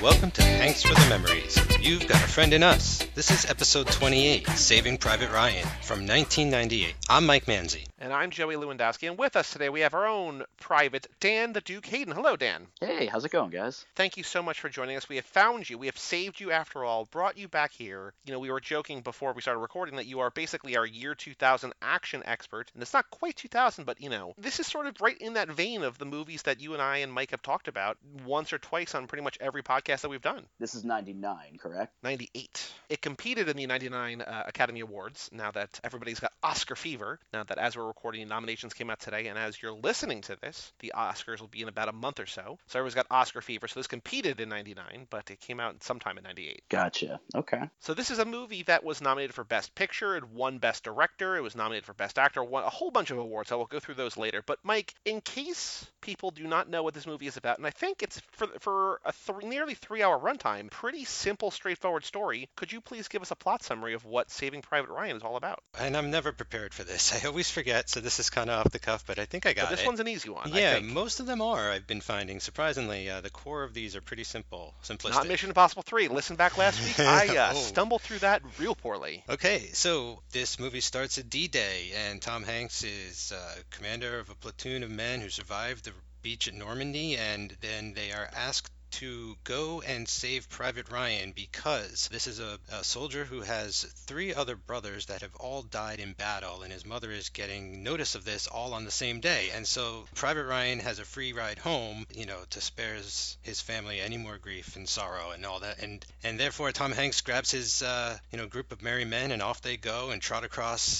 Welcome to Thanks for the Memories. You've got a friend in us. This is episode 28, Saving Private Ryan, from 1998. I'm Mike Manzi. And I'm Joey Lewandowski, and with us today we have our own private, Dan the Duke Hayden. Hello, Dan. Hey, how's it going, guys? Thank you so much for joining us. We have found you. We have saved you after all, brought you back here. You know, we were joking before we started recording that you are basically our year 2000 action expert. And it's not quite 2000, but, you know, this is sort of right in that vein of the movies that you and I and Mike have talked about once or twice on pretty much every podcast that we've done. This is 99, correct? 98. It competed in the 99 Academy Awards, now that everybody's got Oscar fever. Now that as we're recording, nominations came out today, and as you're listening to this, the Oscars will be in about a month or so. So everyone's got Oscar fever. So this competed in 99, but it came out sometime in 98. Gotcha. Okay. So this is a movie that was nominated for Best Picture. It won Best Director. It was nominated for Best Actor. Won a whole bunch of awards. I will go through those later. But Mike, in case people do not know what this movie is about, and I think it's for a nearly 3-hour runtime, pretty simple, straightforward story. Could you please give us a plot summary of what Saving Private Ryan is all about? And I'm never prepared for this. I always forget, so this is kind of off the cuff, but I think I got This it. one's an easy one. Yeah, I think. most of them are, I've been finding. Surprisingly, the core of these are pretty simplistic. Not Mission Impossible 3. Listen back last week. I Oh. stumbled through that real poorly. Okay, so this movie starts at D-Day, and Tom Hanks is commander of a platoon of men who survived the beach at Normandy, and then they are asked to go and save Private Ryan because this is a soldier who has 3 other brothers that have all died in battle, and his mother is getting notice of this all on the same day. And so Private Ryan has a free ride home, you know, to spare his family any more grief and sorrow and all that. And therefore Tom Hanks grabs his group of merry men, and off they go and trot across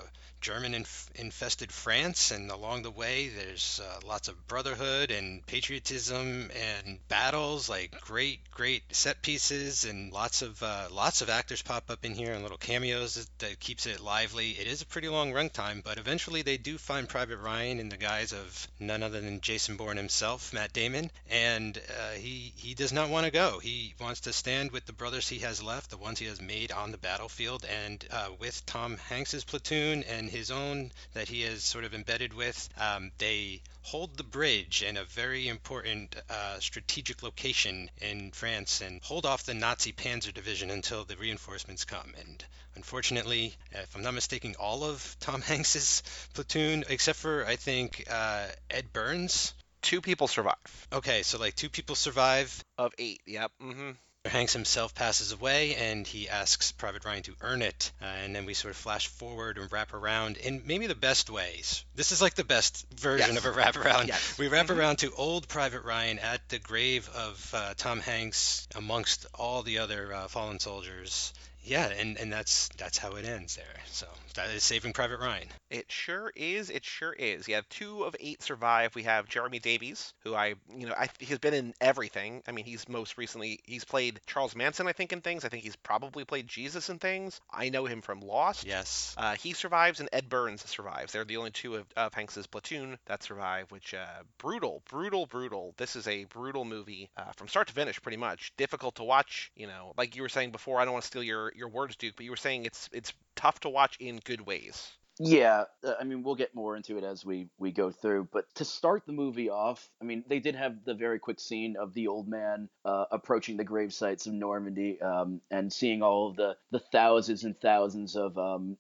German-infested France, and along the way there's lots of brotherhood and patriotism and battles, like great set pieces, and lots of actors pop up in here and little cameos that keeps it lively. It is a pretty long runtime, but eventually they do find Private Ryan in the guise of none other than Jason Bourne himself, Matt Damon, and he does not want to go. He wants to stand with the brothers he has left, the ones he has made on the battlefield, and with Tom Hanks's platoon and his own that he is sort of embedded with, they hold the bridge in a very important strategic location in France and hold off the Nazi Panzer Division until the reinforcements come. And unfortunately, if I'm not mistaken, all of Tom Hanks's platoon, except for I think Ed Burns. 2 people survive. Okay, so like 2 people survive. Of 8, yep. Mm-hmm. Hanks himself passes away, and he asks Private Ryan to earn it, and then we sort of flash forward and wrap around in maybe the best ways. This is like the best version of a wrap around. Yes. We wrap around to old Private Ryan at the grave of Tom Hanks amongst all the other fallen soldiers. Yeah, and that's how it ends there. So that is Saving Private Ryan. It sure is. It sure is. You have 2 of 8 survive. We have Jeremy Davies, who he's been in everything. I mean, he's played Charles Manson, I think, in things. I think he's probably played Jesus in things. I know him from Lost. Yes. He survives, and Ed Burns survives. They're the only 2 of Hanks's platoon that survive, which, brutal. This is a brutal movie from start to finish, pretty much. Difficult to watch, you know, like you were saying before. I don't want to steal your words, Duke, but you were saying it's tough to watch in good ways. Yeah, I mean, we'll get more into it as we go through. But to start the movie off, I mean, they did have the very quick scene of the old man approaching the grave sites of Normandy and seeing all of the thousands and thousands of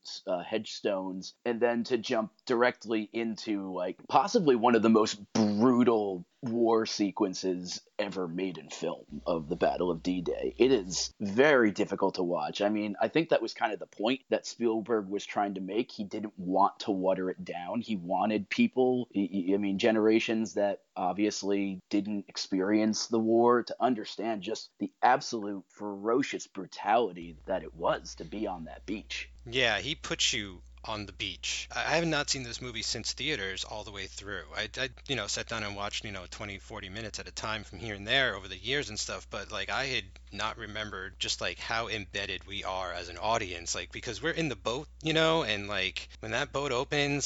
headstones, and then to jump directly into like possibly one of the most brutal war sequences ever made in film of the Battle of D-Day. It is very difficult to watch. I mean, I think that was kind of the point that Spielberg was trying to make. He didn't want to water it down. He wanted people, generations that obviously didn't experience the war to understand just the absolute ferocious brutality that it was to be on that beach. Yeah, he puts you on the beach. I have not seen this movie since theaters all the way through. I sat down and watched, 20, 40 minutes at a time from here and there over the years and stuff, but like I had not remembered just like how embedded we are as an audience, like because we're in the boat, and like when that boat opens, like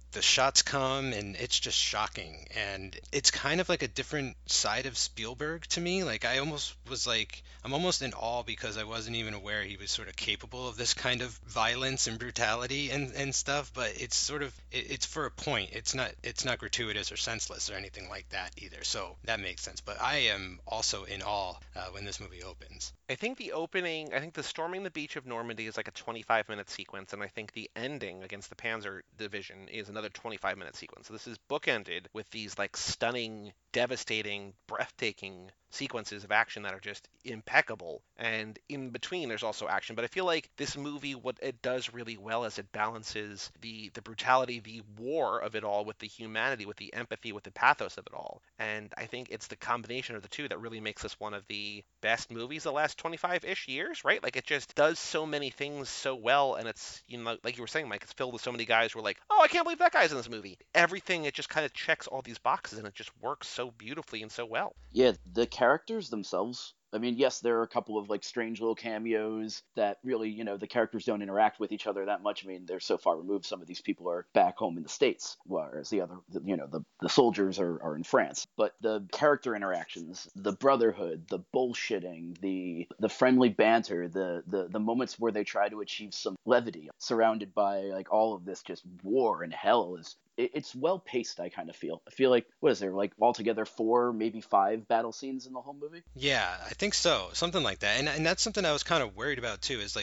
the shots come and it's just shocking, and it's kind of like a different side of Spielberg to me. Like I almost was like I'm almost in awe because I wasn't even aware he was sort of capable of this kind of violence and brutality and stuff, but it's sort of it's for a point. It's not gratuitous or senseless or anything like that either, so that makes sense. But I am also in awe when this movie opens. I think the storming the beach of Normandy is like a 25-minute sequence, and I think the ending against the Panzer Division is another 25-minute sequence. So this is bookended with these like stunning, devastating, breathtaking sequences of action that are just impeccable. And in between, there's also action. But I feel like this movie, what it does really well is it balances the brutality, the war of it all with the humanity, with the empathy, with the pathos of it all. And I think it's the combination of the two that really makes this one of the best movies the last 25-ish years, right? Like it just does so many things so well, and it's, you know, like you were saying, Mike, it's filled with so many guys who are like, oh, I can't believe that guy's in this movie. Everything, it just kind of checks all these boxes, and it just works so beautifully and so well. Yeah, the characters themselves. I mean, yes, there are a couple of like strange little cameos that really, the characters don't interact with each other that much. I mean, they're so far removed. Some of these people are back home in the States, whereas the soldiers are in France. But the character interactions, the brotherhood, the bullshitting, the friendly banter, the moments where they try to achieve some levity, surrounded by like all of this just war and hell is it's well paced. I kind of feel. I feel like what is there like altogether 4, maybe 5 battle scenes in the whole movie? Yeah, I think so, something like that, and that's something I was kind of worried about too. Is like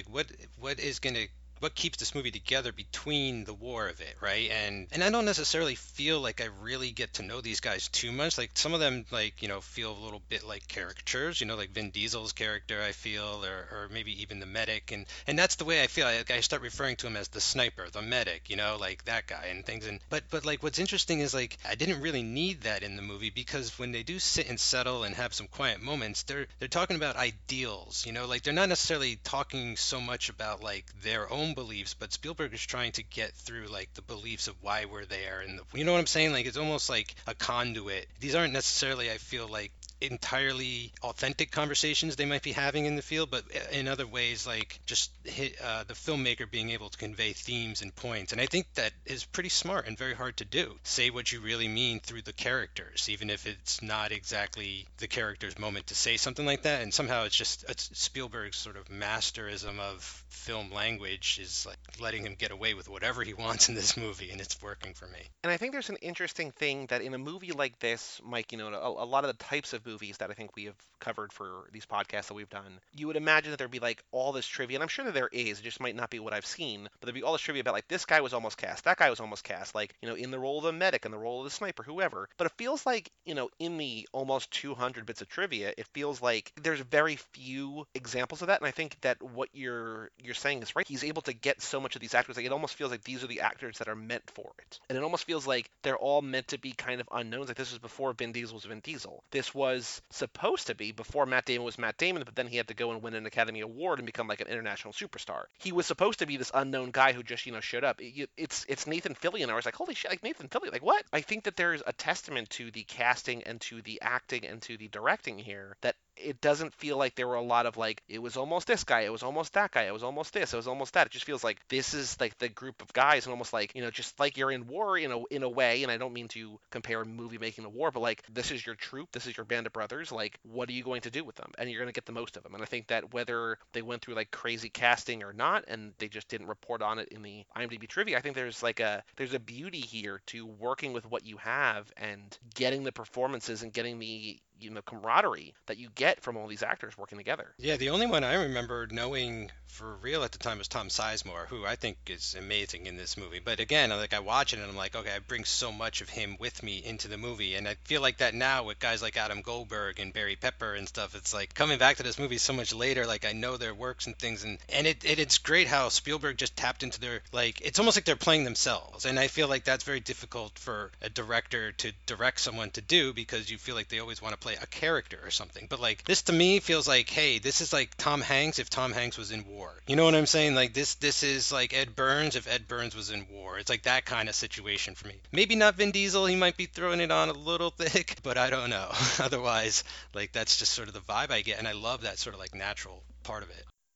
what keeps this movie together between the war of it, right? And I don't necessarily feel like I really get to know these guys too much. Like some of them, like feel a little bit like caricatures, like Vin Diesel's character, I feel, or maybe even the medic, and that's the way I feel. I start referring to him as the sniper, the medic, like that guy and things. And but like what's interesting is like I didn't really need that in the movie because when they do sit and settle and have some quiet moments, they're talking about ideals, like they're not necessarily talking so much about like their own beliefs, but Spielberg is trying to get through like the beliefs of why we're there, and you know what I'm saying? Like it's almost like a conduit. These aren't necessarily, I feel like, entirely authentic conversations they might be having in the field, but in other ways, like just the filmmaker being able to convey themes and points. And I think that is pretty smart and very hard to do. Say what you really mean through the characters, even if it's not exactly the character's moment to say something like that. And somehow it's Spielberg's sort of masterism of film language is like letting him get away with whatever he wants in this movie, and it's working for me. And I think there's an interesting thing that in a movie like this, Mike, a lot of the types of movies that I think we have covered for these podcasts that we've done, you would imagine that there'd be like all this trivia, and I'm sure that there is, it just might not be what I've seen, but there'd be all this trivia about like this guy was almost cast, that guy was almost cast, like, in the role of the medic, in the role of the sniper, whoever. But it feels like, in the almost 200 bits of trivia, it feels like there's very few examples of that, and I think that what you're saying is right. He's able to get so much of these actors, like it almost feels like these are the actors that are meant for it. And it almost feels like they're all meant to be kind of unknowns. Like this was before Vin Diesel was Vin Diesel. This was supposed to be before Matt Damon was Matt Damon, but then he had to go and win an Academy Award and become like an international superstar. He was supposed to be this unknown guy who just, showed up. It's Nathan Fillion. And I was like, holy shit, like Nathan Fillion, like what? I think that there's a testament to the casting and to the acting and to the directing here that it doesn't feel like there were a lot of like, it was almost this guy, it was almost that guy, it was almost this, it was almost that. It just feels like this is like the group of guys, and almost like, just like you're in war in a way, and I don't mean to compare movie making to war, but like this is your troop, this is your band of brothers, like what are you going to do with them? And you're going to get the most of them. And I think that whether they went through like crazy casting or not, and they just didn't report on it in the IMDb trivia, I think there's a beauty here to working with what you have and getting the performances and getting the camaraderie that you get from all these actors working together. Yeah, the only one I remember knowing for real at the time was Tom Sizemore, who I think is amazing in this movie. But again, like I watch it and I'm like, okay, I bring so much of him with me into the movie, and I feel like that now with guys like Adam Goldberg and Barry Pepper and stuff. It's like coming back to this movie so much later, like I know their works and things, and it's great how Spielberg just tapped into their, like, it's almost like they're playing themselves, and I feel like that's very difficult for a director to direct someone to do, because you feel like they always want to play a character or something. But like this to me feels like, hey, this is like Tom Hanks if Tom Hanks was in war. You know what I'm saying? Like this is like Ed Burns if Ed Burns was in war. It's like that kind of situation for me. Maybe not Vin Diesel, he might be throwing it on a little thick, but I don't know. Otherwise, like that's just sort of the vibe I get, and I love that sort of like natural part of it.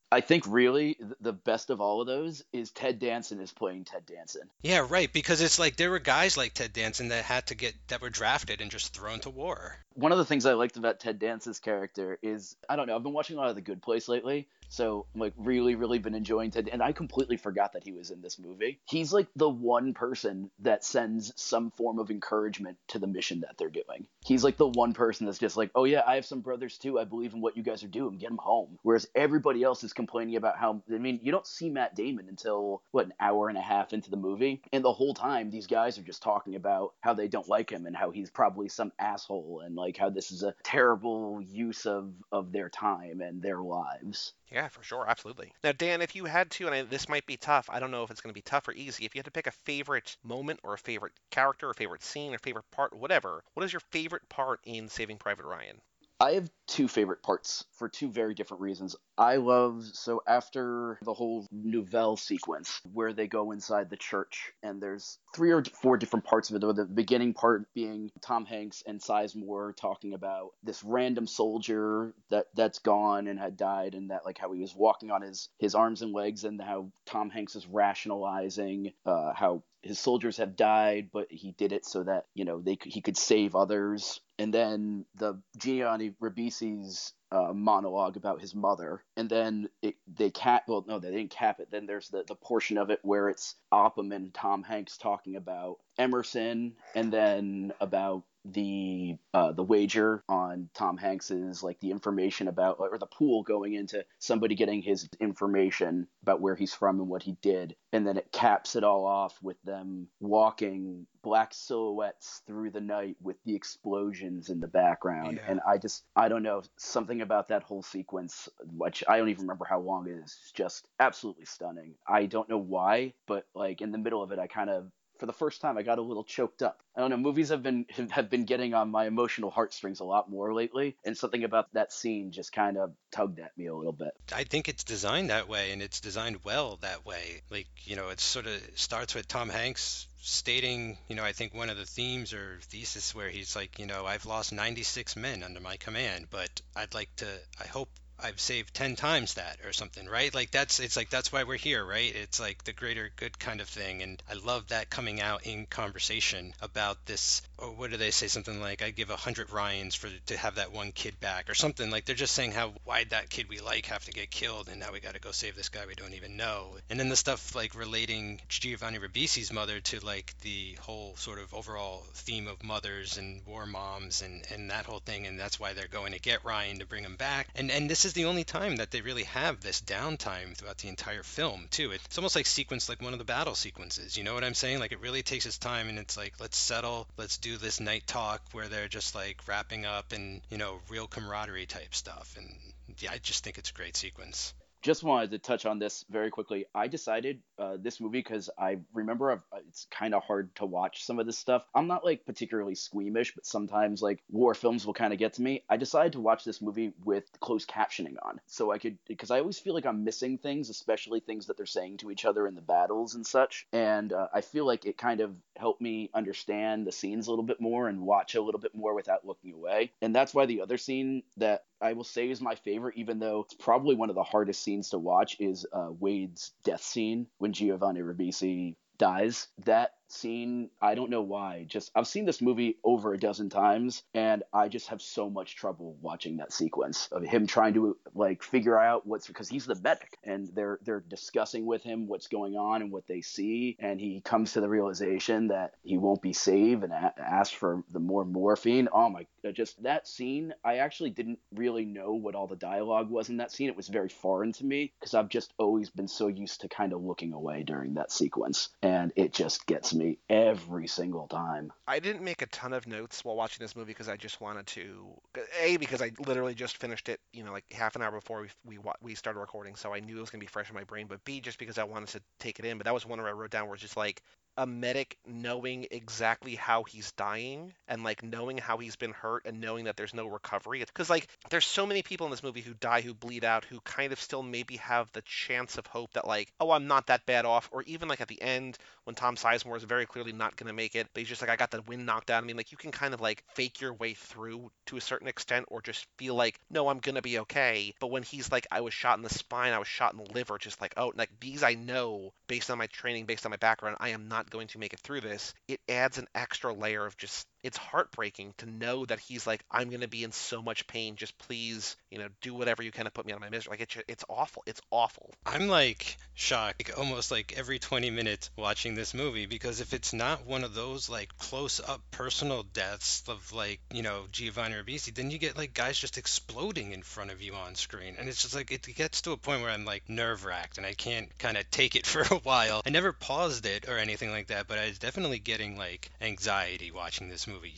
I think really the best of all of those is Ted Danson is playing Ted Danson. Yeah, right. Because it's like there were guys like Ted Danson that were drafted and just thrown to war. One of the things I liked about Ted Danson's character is, I don't know, I've been watching a lot of The Good Place lately, so I'm like really been enjoying Ted, and I completely forgot that he was in this movie. He's like the one person that sends some form of encouragement to the mission that they're doing. He's like the one person that's just like, oh yeah, I have some brothers too. I believe in what you guys are doing. Get them home. Whereas everybody else is complaining about how, I mean, you don't see Matt Damon until what, an hour and a half into the movie, and the whole time these guys are just talking about how they don't like him and how he's probably some asshole and like how this is a terrible use of their time and their lives. Yeah, for sure, absolutely. Now, Dan, if you had to, and this might be tough, I don't know if it's going to be tough or easy, if you had to pick a favorite moment or a favorite character or favorite scene or favorite part, whatever, what is your favorite part in Saving Private Ryan? I have two favorite parts for two very different reasons. I love, so after the whole Nouvelle sequence where they go inside the church, and there's 3 or 4 different parts of it, the beginning part being Tom Hanks and Sizemore talking about this random soldier that's gone and had died, and that like how he was walking on his arms and legs, and how Tom Hanks is rationalizing how his soldiers have died, but he did it so that, you know, he could save others. And then the Giovanni Ribisi's monologue about his mother, and then they didn't cap it. Then there's the portion of it where it's Oppum and Tom Hanks talking about Emerson, and then about the wager on Tom Hanks's, like the information about, or the pool going into somebody getting his information about where he's from and what he did, and then it caps it all off with them walking black silhouettes through the night with the explosions in the background. Yeah. And I don't know, something about that whole sequence, which I don't even remember how long it is, just absolutely stunning. I don't know why, but like in the middle of it, I kind of, for the first time, I got a little choked up. I don't know, movies have been getting on my emotional heartstrings a lot more lately, and something about that scene just kind of tugged at me a little bit. I think it's designed that way, and it's designed well that way. Like, you know, it sort of starts with Tom Hanks stating, you know, I think one of the themes or thesis where he's like, you know, I've lost 96 men under my command, but I hope I've saved 10 times that or something, right? Like that's why we're here, right? It's like the greater good kind of thing. And I love that coming out in conversation about this, or what do they say? Something like, I'd give 100 Ryans to have that one kid back, or something. Like they're just saying how why'd that kid we like have to get killed, and now we got to go save this guy we don't even know. And then the stuff like relating Giovanni Ribisi's mother to like the whole sort of overall theme of mothers and war moms and that whole thing, and that's why they're going to get Ryan to bring him back. And this is the only time that they really have this downtime throughout the entire film too. It's almost like sequenced like one of the battle sequences. You know what I'm saying? Like it really takes its time, and it's like, let's settle, let's do this night talk where they're just like wrapping up and, you know, real camaraderie type stuff. And yeah, I just think it's a great sequence. Just wanted to touch on this very quickly. I decided this movie, because I remember it's kind of hard to watch some of this stuff. I'm not like particularly squeamish, but sometimes like war films will kind of get to me. I decided to watch this movie with closed captioning on, so I could, because I always feel like I'm missing things, especially things that they're saying to each other in the battles and such. And I feel like it kind of helped me understand the scenes a little bit more and watch a little bit more without looking away. And that's why the other scene that I will say is my favorite, even though it's probably one of the hardest scenes to watch, is Wade's death scene when Giovanni Ribisi dies. That scene, I don't know why, just I've seen this movie over a dozen times, and I just have so much trouble watching that sequence of him trying to like figure out what's, because he's the medic, and they're discussing with him what's going on and what they see, and he comes to the realization that he won't be saved and asks for the more morphine. Oh my, just that scene, I actually didn't really know what all the dialogue was in that scene. It was very foreign to me because I've just always been so used to kind of looking away during that sequence, and it just gets me every single time. I didn't make a ton of notes while watching this movie because I just wanted to, because I literally just finished it, you know, like half an hour before we started recording, so I knew it was gonna be fresh in my brain. But B, just because I wanted to take it in. But that was one where I wrote down where it's just like, a medic knowing exactly how he's dying and like knowing how he's been hurt and knowing that there's no recovery. Because like there's so many people in this movie who die, who bleed out, who kind of still maybe have the chance of hope that like, oh, I'm not that bad off. Or even like at the end when Tom Sizemore is very clearly not going to make it, but he's just like, I got the wind knocked out of me. Like you can kind of like fake your way through to a certain extent, or just feel like, no, I'm going to be okay. But when he's like, I was shot in the spine, I was shot in the liver, just like, oh, like these I know based on my training, based on my background, I am not going to make it through this. It adds an extra layer of just, it's heartbreaking to know that he's like, I'm going to be in so much pain. Just please, do whatever you can to put me out of my misery. Like it's awful. It's awful. I'm like shocked, like, almost like every 20 minutes watching this movie, because if it's not one of those like close up personal deaths of like, Giovanni Ribisi, then you get like guys just exploding in front of you on screen. And it's just like, it gets to a point where I'm like nerve wracked and I can't kind of take it for a while. I never paused it or anything like that, but I was definitely getting like anxiety watching this movie,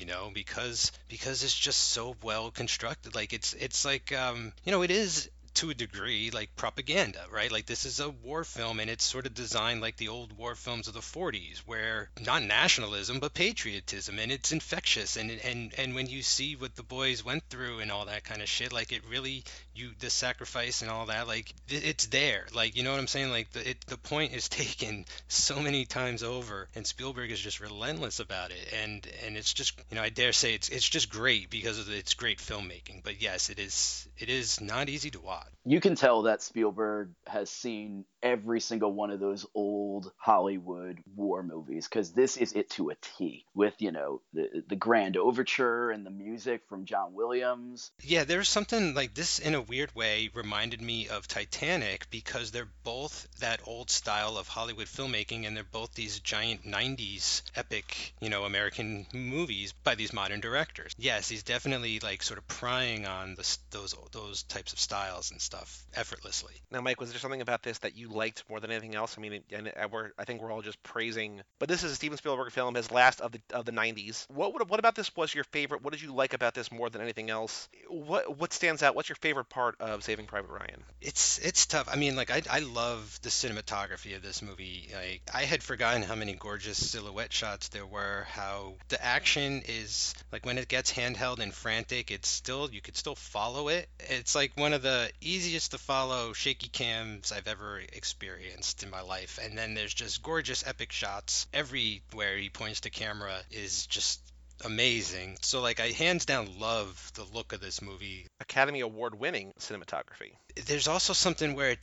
because it's just so well constructed. Like it's like, it is to a degree like propaganda, right? Like this is a war film and it's sort of designed like the old war films of the 40s, where not nationalism but patriotism, and it's infectious, and when you see what the boys went through and all that kind of shit, like it really, the sacrifice and all that, like it's there, like, you know what I'm saying? Like the point is taken so many times over, and Spielberg is just relentless about it, and it's just, I dare say it's just great because of its great filmmaking. But yes, it is not easy to watch. You can tell that Spielberg has seen every single one of those old Hollywood war movies, because this is it to a T, with the grand overture and the music from John Williams. Yeah, there's something like this, in a weird way, reminded me of Titanic, because they're both that old style of Hollywood filmmaking, and they're both these giant 90s epic, American movies by these modern directors. Yes, he's definitely like sort of prying on those types of styles and stuff effortlessly. Now, Mike, was there something about this that you liked more than anything else? I mean, I think we're all just praising, but this is a Steven Spielberg film, his last of the 90s. What about this was your favorite? What did you like about this more than anything else? What stands out? What's your favorite part of Saving Private Ryan? It's tough. I mean, like I love the cinematography of this movie. Like I had forgotten how many gorgeous silhouette shots there were. How the action is like, when it gets handheld and frantic, you could still follow it. It's like one of the easiest to follow shaky cams I've ever experienced in my life. And then there's just gorgeous epic shots everywhere he points the camera is just amazing. So like I hands down love the look of this movie. Academy Award winning cinematography. There's also something where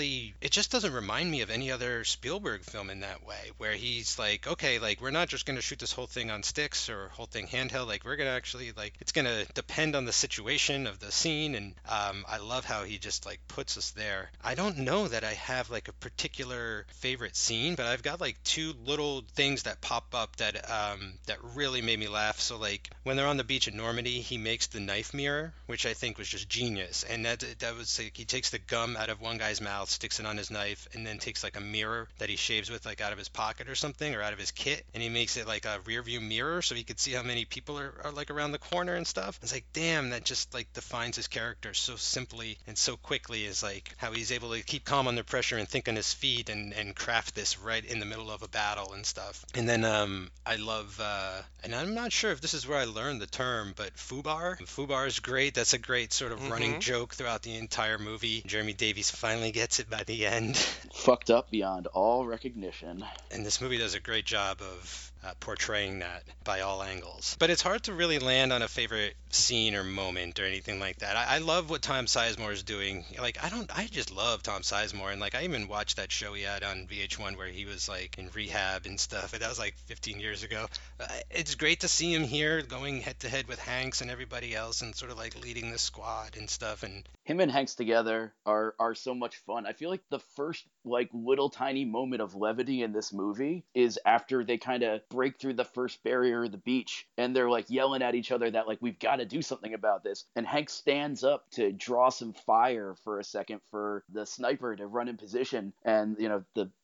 it just doesn't remind me of any other Spielberg film in that way, where he's like, okay, like we're not just going to shoot this whole thing on sticks or whole thing handheld, like we're going to actually, like, it's going to depend on the situation of the scene. And I love how he just like puts us there. I don't know that I have like a particular favorite scene, but I've got like two little things that pop up that really made me laugh. So like when they're on the beach at Normandy, he makes the knife mirror, which I think was just genius. And that was like, he takes the gum out of one guy's mouth, sticks it on his knife, and then takes like a mirror that he shaves with, like out of his pocket or something, or out of his kit, and he makes it like a rear view mirror so he could see how many people are like around the corner and stuff. It's like, damn, that just like defines his character so simply and so quickly, is like how he's able to keep calm under pressure and think on his feet and craft this right in the middle of a battle and stuff. And then I love and I'm not sure if this is where I learned the term, but FUBAR. FUBAR is great. That's a great sort of running joke throughout the entire movie. Jeremy Davies finally gets it by the end. Fucked up beyond all recognition. And this movie does a great job of portraying that by all angles. But it's hard to really land on a favorite scene or moment or anything like that. I love what Tom Sizemore is doing. Like, I just love Tom Sizemore. And like, I even watched that show he had on VH1 where he was like in rehab and stuff. And that was like 15 years ago. It's great to see him here going head to head with Hanks and everybody else, and sort of like leading the squad and stuff. And Him and Hanks together are so much fun. I feel like the first like little tiny moment of levity in this movie is after they kind of break through the first barrier of the beach, and they're like yelling at each other that like, we've got to do something about this. And Hank stands up to draw some fire for a second for the sniper to run in position, and the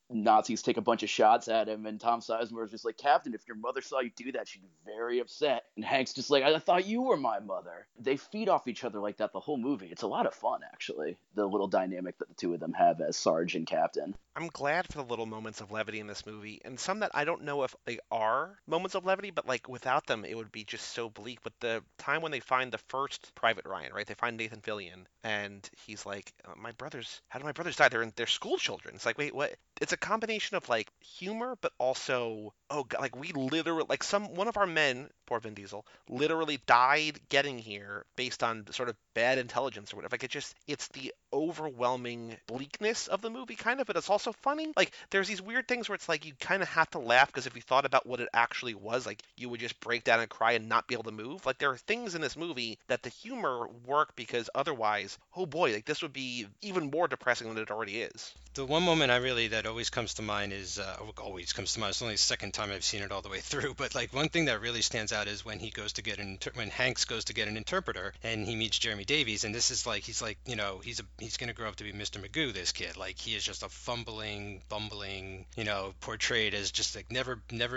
Nazis take a bunch of shots at him, and Tom Sizemore is just like, Captain, if your mother saw you do that, she'd be very upset. And Hank's just like, I thought you were my mother. They feed off each other like that the whole movie. It's a lot of fun, actually, the little dynamic that the two of them have as Sarge and Captain. I'm glad for the little moments of levity in this movie, and some that I don't know if they are moments of levity, but like without them, it would be just so bleak. But the time when they find the first Private Ryan, right? They find Nathan Fillion, and he's like, how did my brothers die? They're school children." It's like, wait, what? It's a combination of like humor, but also, oh god, like we literally, like one of our men, poor Vin Diesel, literally died getting here based on sort of bad intelligence or whatever. Like it's the overwhelming bleakness of the movie, kind of, but it's also funny. Like there's these weird things where it's like you kind of have to laugh because if you thought about what it actually was, like you would just break down and cry and not be able to move. Like there are things in this movie that the humor work because otherwise, oh boy, like this would be even more depressing than it already is. The one moment that always comes to mind is always comes to mind. It's only the second time I've seen it all the way through, but like one thing that really stands out is when he goes to get when Hanks goes to get an interpreter and he meets Jeremy Davies, and this is like he's like he's gonna grow up to be Mr. Magoo. This kid, like he is just a fumbling, bumbling, portrayed as just like never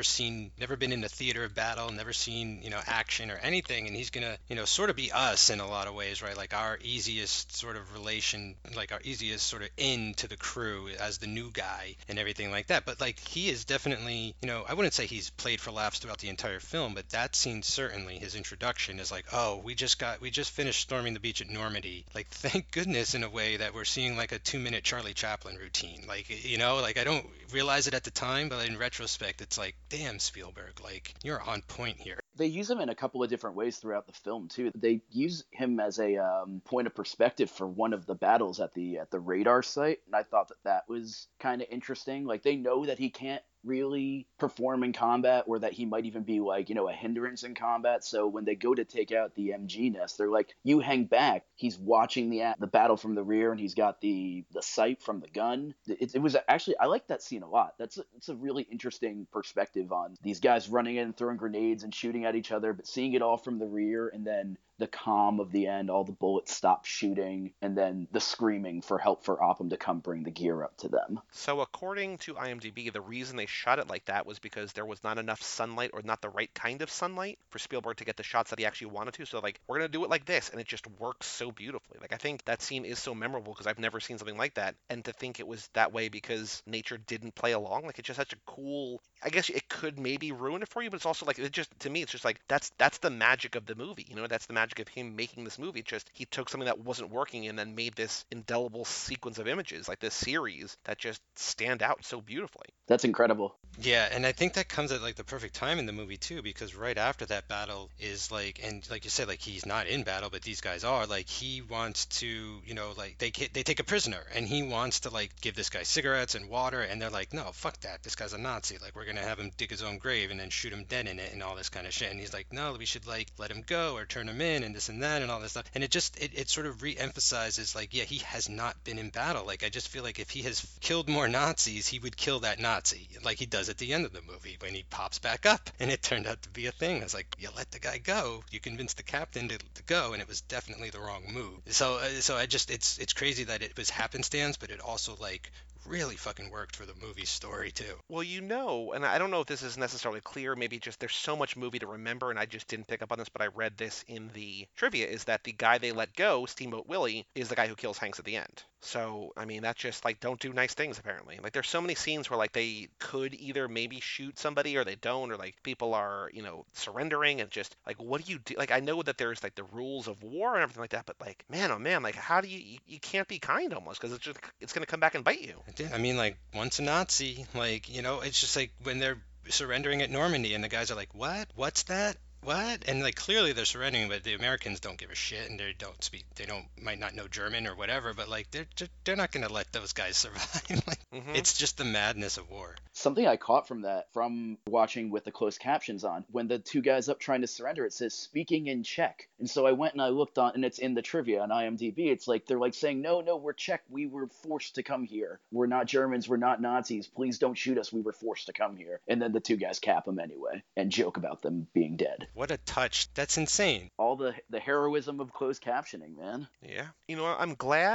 been in a theater of battle, never seen action or anything, and he's gonna sort of be us in a lot of ways, right? Like our easiest sort of relation, like our easiest sort of in to the crew as the new guy and everything like that. But like he is definitely, I wouldn't say he's played for laughs throughout the entire film, but that scene certainly, his introduction is like, oh, we just finished storming the beach at Normandy. Like thank goodness in a way that we're seeing like a 2-minute Charlie Chaplin routine. Like like I don't realize it at the time, but in retrospect, it's like, damn Spielberg, like you're on point here. They use him in a couple of different ways throughout the film too. They use him as a point of perspective for one of the battles at the radar site, and I thought that was kind of interesting. Like they know that he can't really perform in combat, or that he might even be like a hindrance in combat. So when they go to take out the MG nest, they're like, you hang back. He's watching the battle from the rear, and he's got the sight from the gun. It was actually, I like that scene a lot. It's a really interesting perspective on these guys running in, throwing grenades and shooting at each other, but seeing it all from the rear, and then the calm of the end, all the bullets stop shooting, and then the screaming for help for Oppum to come bring the gear up to them. So according to IMDb, the reason they shot it like that was because there was not enough sunlight, or not the right kind of sunlight, for Spielberg to get the shots that he actually wanted to. So like, we're going to do it like this, and it just works so beautifully. Like I think that scene is so memorable because I've never seen something like that, and to think it was that way because nature didn't play along, like it's just such a cool, I guess it could maybe ruin it for you, but it's also like, it just, to me, it's just like that's the magic of the movie. That's the magic of him making this movie. It's just he took something that wasn't working and then made this indelible sequence of images, like this series, that just stand out so beautifully. That's incredible. Yeah, and I think that comes at like the perfect time in the movie too, because right after that battle is like, and like you said, like he's not in battle, but these guys are. Like he wants to, like they take a prisoner, and he wants to like give this guy cigarettes and water, and they're like, no, fuck that, this guy's a Nazi. Like we're gonna have him dig his own grave and then shoot him dead in it and all this kind of shit. And he's like, no, we should like let him go or turn him in and this and that and all this stuff. And it sort of re-emphasizes like, yeah, he has not been in battle. Like I just feel like if he has killed more Nazis, he would kill that Nazi, like he does at the end of the movie when he pops back up, and it turned out to be a thing. I was like, you let the guy go, you convinced the captain to go, and it was definitely the wrong move. So I just, it's crazy that it was happenstance, but it also like really fucking worked for the movie's story too. Well, and I don't know if this is necessarily clear, maybe just there's so much movie to remember and I just didn't pick up on this, but I read this in the trivia, is that the guy they let go, Steamboat Willie, is the guy who kills Hanks at the end. So, I mean, that's just like, don't do nice things apparently. Like there's so many scenes where like they could either maybe shoot somebody or they don't, or like people are, surrendering, and just like, what do you do? Like I know that there's like the rules of war and everything like that, but like, man, oh man, like how do you can't be kind almost, because it's going to come back and bite you. I mean, like once a Nazi, like, it's just like when they're surrendering at Normandy and the guys are like, what? What's that? What? And like clearly they're surrendering, but the Americans don't give a shit, and might not know German or whatever, but like they're not gonna let those guys survive. Like, It's just the madness of war. Something I caught from watching with the closed captions on, when the two guys up trying to surrender, it says speaking in Czech. And so I went and I looked on, and it's in the trivia on IMDb. It's like, they're like saying, no, we're Czech. We were forced to come here. We're not Germans. We're not Nazis. Please don't shoot us. We were forced to come here. And then the two guys cap them anyway and joke about them being dead. What a touch. That's insane. All the heroism of closed captioning, man. Yeah. I'm glad,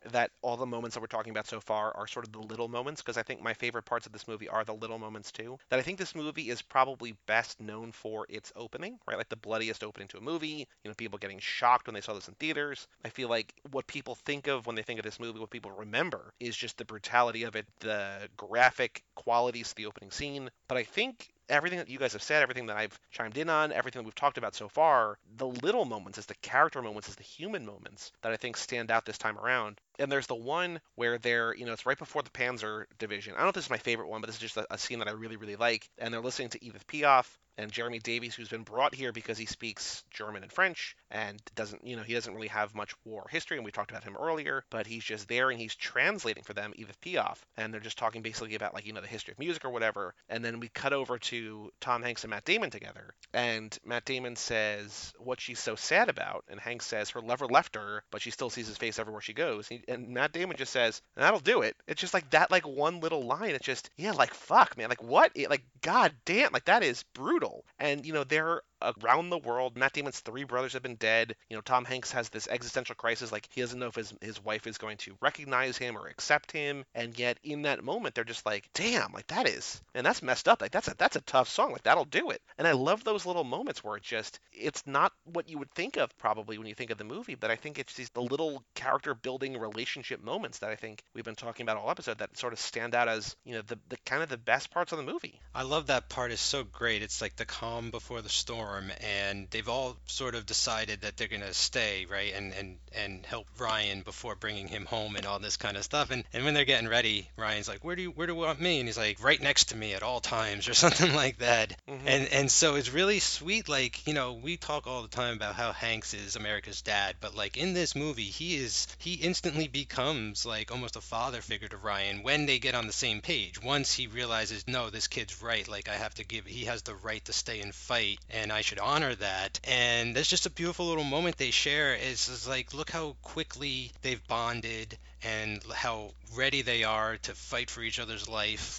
that all the moments that we're talking about so far are sort of the little moments, because I think my favorite parts of this movie are the little moments too. That I think this movie is probably best known for its opening, right? Like the bloodiest opening to a movie, people getting shocked when they saw this in theaters. I feel like what people think of when they think of this movie, what people remember is just the brutality of it, the graphic qualities of the opening scene. But I think everything that you guys have said, everything that I've chimed in on, everything that we've talked about so far, the little moments, as the character moments, as the human moments that I think stand out this time around. And there's the one where it's right before the Panzer Division. I don't know if this is my favorite one, but this is just a scene that I really, really like. And they're listening to Edith Piaf and Jeremy Davies, who's been brought here because he speaks German and French and he doesn't really have much war history. And we talked about him earlier, but he's just there and he's translating for them Edith Piaf. And they're just talking basically about the history of music or whatever. And then we cut over to Tom Hanks and Matt Damon together. And Matt Damon says what she's so sad about. And Hanks says her lover left her, but she still sees his face everywhere she goes. And Matt Damon just says, that'll do it. It's just like that, one little line. It's just, yeah, fuck, man. What? God damn, that is brutal. And, they're around the world. Matt Damon's three brothers have been dead. Tom Hanks has this existential crisis. He doesn't know if his wife is going to recognize him or accept him. And yet in that moment, they're just like, damn, that's messed up. That's a tough song. That'll do it. And I love those little moments where it's not what you would think of probably when you think of the movie, but I think it's the little character building relationship moments that I think we've been talking about all episode that sort of stand out as, the kind of the best parts of the movie. I love that part. Is so great. It's like the calm before the storm, and they've all sort of decided that they're gonna stay, right, and help Ryan before bringing him home and all this kind of stuff. And when they're getting ready, Ryan's like, where do you want me? And he's like, right next to me at all times, or something like that. Mm-hmm. And so it's really sweet. We talk all the time about how Hanks is America's dad, but in this movie, he instantly becomes almost a father figure to Ryan when they get on the same page. Once he realizes, no, this kid's right. He has the right to stay and fight, and I should honor that. And there's just a beautiful little moment they share. Is look how quickly they've bonded and how ready they are to fight for each other's life.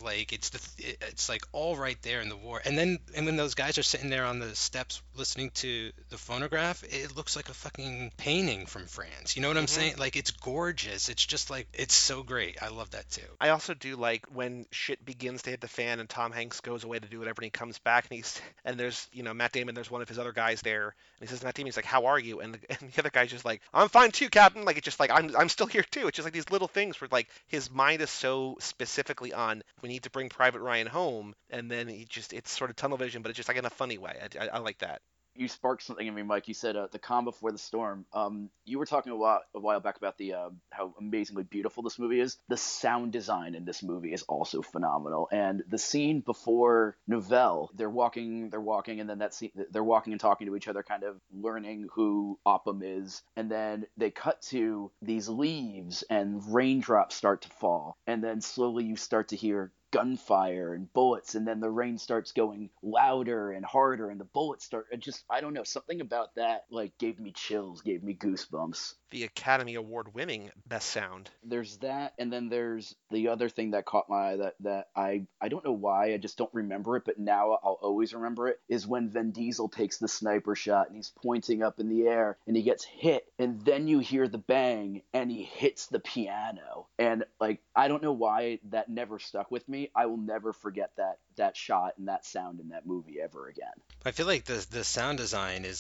It's all right there in the war. And when those guys are sitting there on the steps listening to the phonograph, it looks like a fucking painting from France. You know what I'm saying? It's gorgeous. It's just it's so great. I love that too. I also do like when shit begins to hit the fan and Tom Hanks goes away to do whatever and he comes back and there's Matt Damon, there's one of his other guys there, and he says, Matt Damon, he's like, how are you? And the other guy's just like, I'm fine too, Captain. It's just I'm still here too. It's just these little things where his mind is so specifically on, we need to bring Private Ryan home, and then it's sort of tunnel vision, but it's just in a funny way. I like that. You sparked something in me, Mike. You said the calm before the storm. You were talking a while back about the how amazingly beautiful this movie is. The sound design in this movie is also phenomenal. And the scene before Nouvelle, they're walking, and then that scene, they're walking and talking to each other, kind of learning who Oppum is. And then they cut to these leaves, and raindrops start to fall, and then slowly you start to hear gunfire and bullets, and then the rain starts going louder and harder, and the bullets start. I don't know, something about that gave me chills, gave me goosebumps. The Academy Award winning best sound. There's that, and then there's the other thing that caught my eye that I don't know why, I just don't remember it, but now I'll always remember it, is when Vin Diesel takes the sniper shot and he's pointing up in the air and he gets hit, and then you hear the bang and he hits the piano, and I don't know why that never stuck with me. I will never forget that shot and that sound in that movie ever again. I feel like the sound design is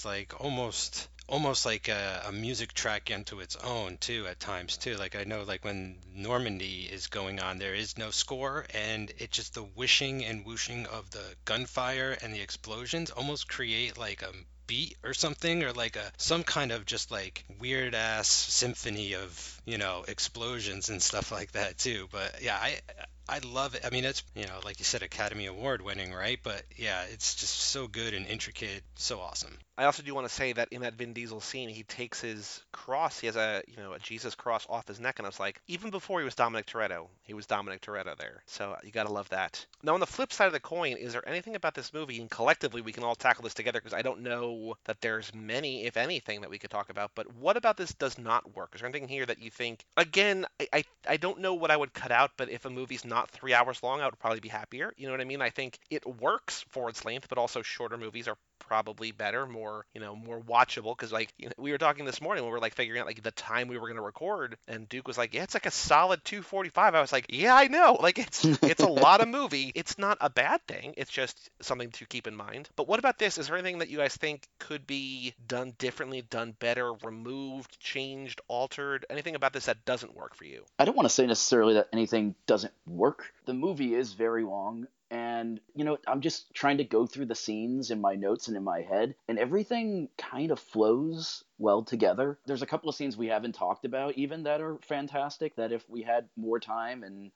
almost like a music track unto its own too at times too. I know when Normandy is going on, there is no score, and it just the whooshing and whooshing of the gunfire and the explosions almost create a beat or something, or some kind of just weird ass symphony of explosions and stuff like that too. But yeah, I love it. I mean, it's, like you said, Academy Award winning, right? But yeah, it's just so good and intricate, so awesome. I also do want to say that in that Vin Diesel scene, he takes his cross. He has a Jesus cross off his neck, and I was like, even before he was Dominic Toretto, he was Dominic Toretto there. So you gotta love that. Now, on the flip side of the coin, is there anything about this movie, and collectively we can all tackle this together, because I don't know that there's many, if anything, that we could talk about. But what about this does not work? Is there anything here that you think? Again, I don't know what I would cut out, but if a movie's not 3 hours long, I would probably be happier. You know what I mean? I think it works for its length, but also shorter movies are probably better, more, more watchable. Because like we were talking this morning when we were like figuring out like the time we were going to record, and Duke was like, yeah, it's like a solid 2:45. I was like, yeah, I know. Like it's a lot of movie. It's not a bad thing. It's just something to keep in mind. But what about this? Is there anything that you guys think could be done differently, done better, removed, changed, altered? Anything about this that doesn't work for you? I don't want to say necessarily that anything doesn't work. The movie is very long. And, I'm just trying to go through the scenes in my notes and in my head, and everything kind of flows well together. There's a couple of scenes we haven't talked about even that are fantastic, that if we had more time and,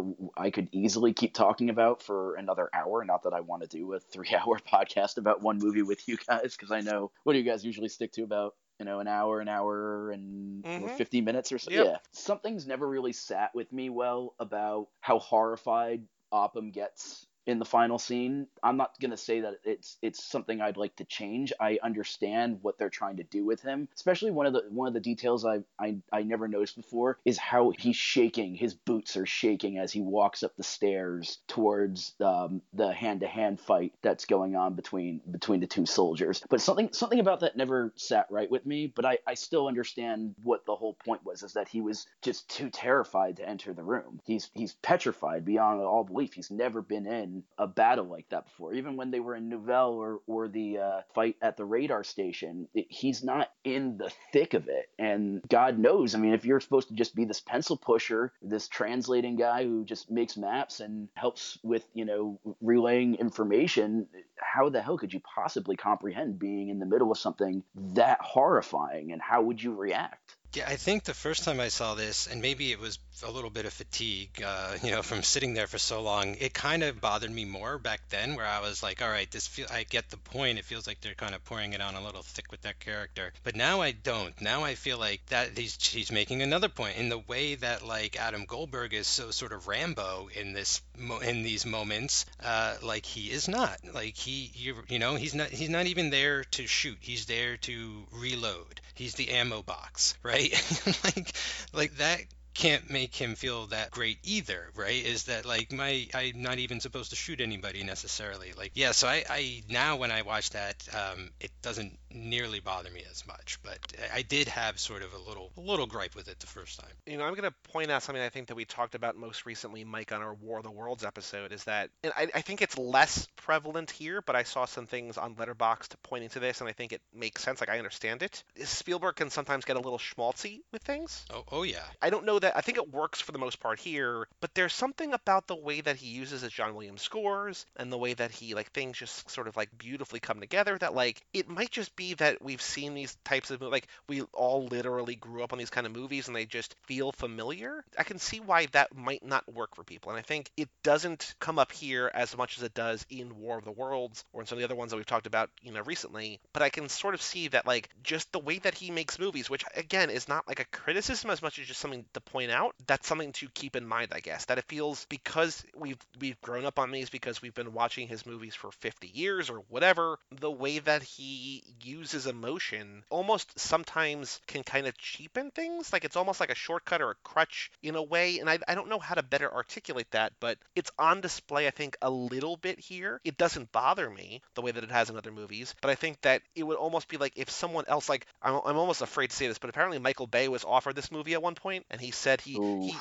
I could easily keep talking about for another hour. Not that I want to do a 3-hour podcast about one movie with you guys, because I know, what do you guys usually stick to, about an hour and 50 minutes or so? Yep. Yeah. Something's never really sat with me well about how horrified Oppum gets in the final scene. I'm not going to say that it's something I'd like to change. I understand what they're trying to do with him. Especially one of the details I never noticed before is how he's shaking. His boots are shaking as he walks up the stairs towards the hand-to-hand fight that's going on between the two soldiers. But something about that never sat right with me, but I still understand what the whole point was, is that he was just too terrified to enter the room. He's petrified beyond all belief. He's never been in a battle like that before. Even when they were in Nouvelle or the fight at the radar station, he's not in the thick of it. And God knows, I mean, if you're supposed to just be this pencil pusher, this translating guy who just makes maps and helps with, relaying information, how the hell could you possibly comprehend being in the middle of something that horrifying? And how would you react? Yeah, I think the first time I saw this, and maybe it was a little bit of fatigue, from sitting there for so long, it kind of bothered me more back then, where I was like, all right, I get the point. It feels like they're kind of pouring it on a little thick with that character. But now I don't. Now I feel like that he's making another point in the way that like Adam Goldberg is so sort of Rambo in these moments. Like he is not. Like he's not even there to shoot. He's there to reload. He's the ammo box, right? like that can't make him feel that great either, right? Is that like I'm not even supposed to shoot anybody necessarily. Like, yeah, so I now when I watch that, it doesn't nearly bother me as much, but I did have sort of a little gripe with it the first time. I'm going to point out something I think that we talked about most recently, Mike, on our War of the Worlds episode, is that, and I think it's less prevalent here, but I saw some things on Letterboxd pointing to this, and I think it makes sense. Like, I understand it. Spielberg can sometimes get a little schmaltzy with things. Oh yeah. I don't know that. I think it works for the most part here, but there's something about the way that he uses his John Williams scores and the way that he, like, things just sort of, like, beautifully come together that, like, it might just be that we've seen these types of movies. Like, we all literally grew up on these kind of movies and they just feel familiar. I can see why that might not work for people. And I think it doesn't come up here as much as it does in War of the Worlds or in some of the other ones that we've talked about, recently. But I can sort of see that, like, just the way that he makes movies, which, again, is not like a criticism as much as just something to point out, that's something to keep in mind, I guess. That it feels, because we've grown up on these, because we've been watching his movies for 50 years or whatever, the way that he uses emotion almost sometimes can kind of cheapen things. Like, it's almost like a shortcut or a crutch in a way, and I don't know how to better articulate that, but it's on display, I think, a little bit here. It doesn't bother me the way that it has in other movies, but I think that it would almost be like if someone else, like, I'm almost afraid to say this, but apparently Michael Bay was offered this movie at one point, and he said he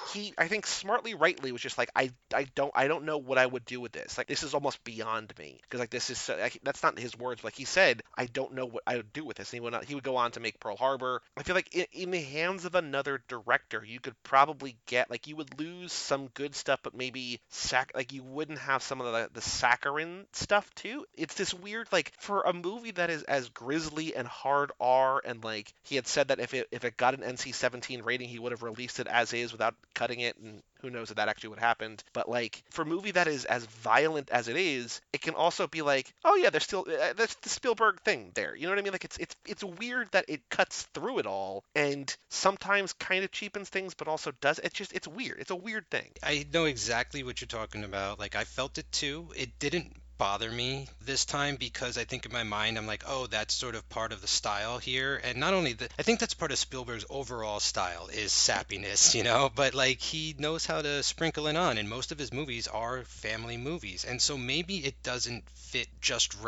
I think smartly, rightly, was just like, I don't know what I would do with this. Like, this is almost beyond me, because like this is so, like, that's not his words. Like, he said, I don't know what I would do with this. And he would go on to make Pearl Harbor. I feel like in the hands of another director, you could probably get, like, you would lose some good stuff, but maybe like you wouldn't have some of the saccharine stuff too. It's this weird, like, for a movie that is as grisly and hard R, and like he had said that if it got an NC-17 rating, he would have released it as is without cutting it, and who knows if that actually would happen. But like, for a movie that is as violent as it is, it can also be like, oh yeah, there's still that's the Spielberg thing there. You know what I mean? Like, it's weird that it cuts through it all and sometimes kind of cheapens things, but also does. It's weird. It's a weird thing. I know exactly what you're talking about. Like, I felt it too. It didn't bother me this time because I think in my mind I'm like, oh, that's sort of part of the style here. And not only that, I think that's part of Spielberg's overall style is sappiness, but like he knows how to sprinkle it on, and most of his movies are family movies, and so maybe it doesn't fit just right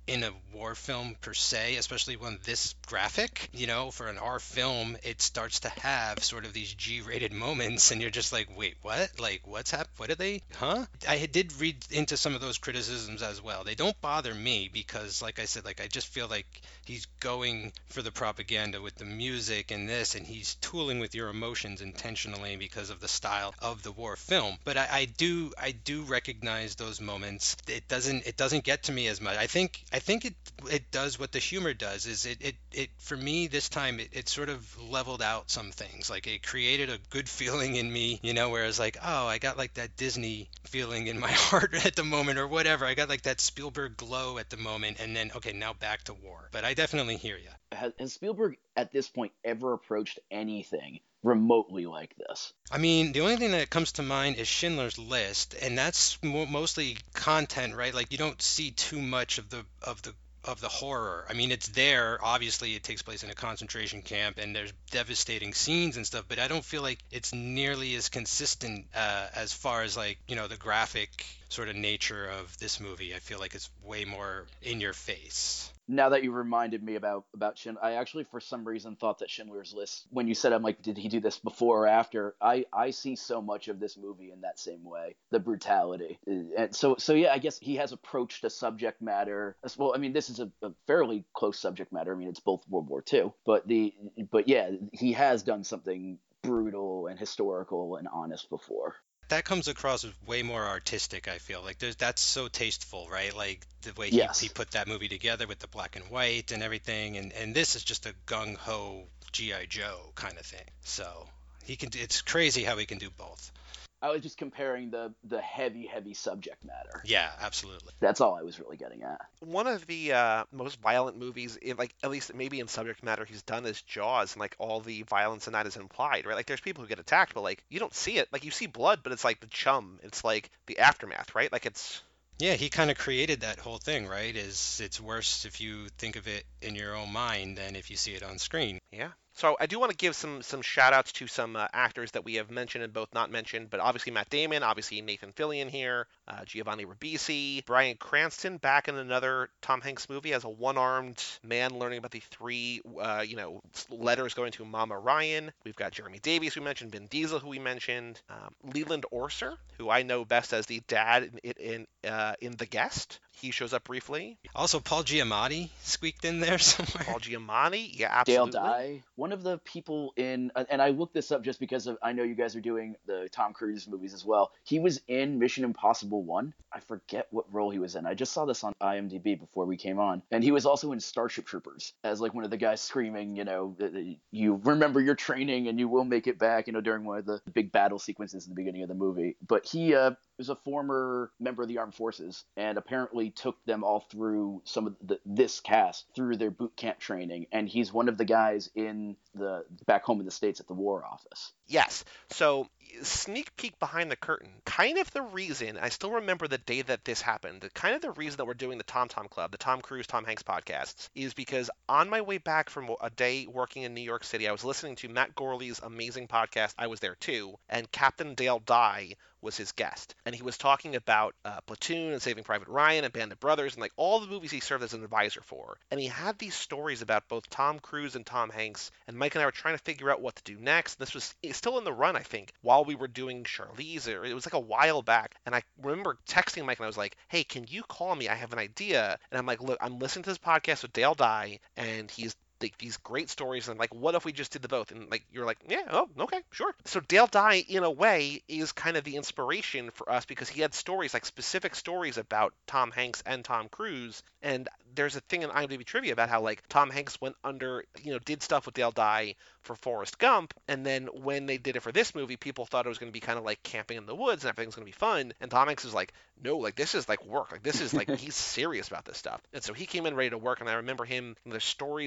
in a war film per se, especially one this graphic. For an R film, it starts to have sort of these G-rated moments, and you're just like, wait, what? Like, what's happened? What are they? Huh? I did read into some of those criticisms as well. They don't bother me because, like I said, like I just feel like he's going for the propaganda with the music and this, and he's tooling with your emotions intentionally because of the style of the war film. But I do recognize those moments. It doesn't get to me as much. I think it does what the humor does. Is it for me this time it sort of leveled out some things. Like it created a good feeling in me, whereas like, oh, I got like that Disney feeling in my heart at the moment or whatever. I got like that Spielberg glow at the moment, and then okay, now back to war. But I definitely hear you. Has Spielberg at this point ever approached anything remotely like this? I mean, the only thing that comes to mind is Schindler's List, and that's mostly content, right? Like you don't see too much of the horror. I mean, it's there. Obviously, it takes place in a concentration camp, and there's devastating scenes and stuff. But I don't feel like it's nearly as consistent as far as like the graphic sort of nature of this movie. I feel like it's way more in your face. Now that you reminded me about Schindler, I actually for some reason thought that Schindler's List, when you said, I'm like, did he do this before or after? I see so much of this movie in that same way, the brutality. And so yeah, I guess he has approached a subject matter as well. I mean, this is a fairly close subject matter. I mean, it's both World War II, but yeah, he has done something brutal and historical and honest before. That comes across as way more artistic. I feel like that's so tasteful, right? Like the way he Yes. put that movie together with the black and white and everything, and this is just a gung-ho GI Joe kind of thing. So it's crazy how he can do both. I was just comparing the heavy subject matter. Yeah, absolutely. That's all I was really getting at. One of the most violent movies, like at least maybe in subject matter he's done, is Jaws, and like all the violence in that is implied, right? Like there's people who get attacked, but like you don't see it. Like you see blood, but it's like the chum. It's like the aftermath, right? Like it's Yeah, he kind of created that whole thing, right? Is it's worse if you think of it in your own mind than if you see it on screen. yeah. So I do want to give some shout outs to some actors that we have mentioned and both not mentioned, but obviously Matt Damon, obviously Nathan Fillion here, Giovanni Ribisi, Bryan Cranston back in another Tom Hanks movie as a one-armed man learning about the three, letters going to Mama Ryan. We've got Jeremy Davies, who we mentioned, Vin Diesel, who we mentioned, Leland Orser, who I know best as the dad in The Guest. He shows up briefly. Also, Paul Giamatti squeaked in there somewhere. Paul Giamatti, yeah, Dale absolutely. Dye, one of the people in, and I looked this up just because I know you guys are doing the Tom Cruise movies as well. He was in Mission Impossible 1. I forget what role he was in. I just saw this on IMDb before we came on. And he was also in Starship Troopers as like one of the guys screaming, you remember your training and you will make it back, during one of the big battle sequences in the beginning of the movie. But he was a former member of the armed forces and apparently took them all through some of this cast through their boot camp training, and he's one of the guys in the back home in the States at the War Office. Yes. So, sneak peek behind the curtain. Kind of the reason, I still remember the day that this happened, kind of the reason that we're doing the Tom Tom Club, the Tom Cruise, Tom Hanks podcasts, is because on my way back from a day working in New York City, I was listening to Matt Gorley's amazing podcast, I Was There Too, and Captain Dale Dye was his guest. And he was talking about Platoon and Saving Private Ryan and Band of Brothers and like all the movies he served as an advisor for. And he had these stories about both Tom Cruise and Tom Hanks. And Mike and I were trying to figure out what to do next. And this was still in the run, I think, while we were doing Charlize. It was like a while back. And I remember texting Mike and I was like, hey, can you call me? I have an idea. And I'm like, look, I'm listening to this podcast with Dale Dye, and he's like these great stories, and like, what if we just did the both? And like, you're like, yeah, oh, okay, sure. So Dale Dye, in a way, is kind of the inspiration for us because he had stories, like specific stories about Tom Hanks and Tom Cruise. And there's a thing in IMDb trivia about how like Tom Hanks went under, did stuff with Dale Dye for Forrest Gump, and then when they did it for this movie, people thought it was going to be kind of like camping in the woods and everything's going to be fun. And Tom Hanks is like, no, like this is like work. Like this is like he's serious about this stuff. And so he came in ready to work, and I remember him. There's stories about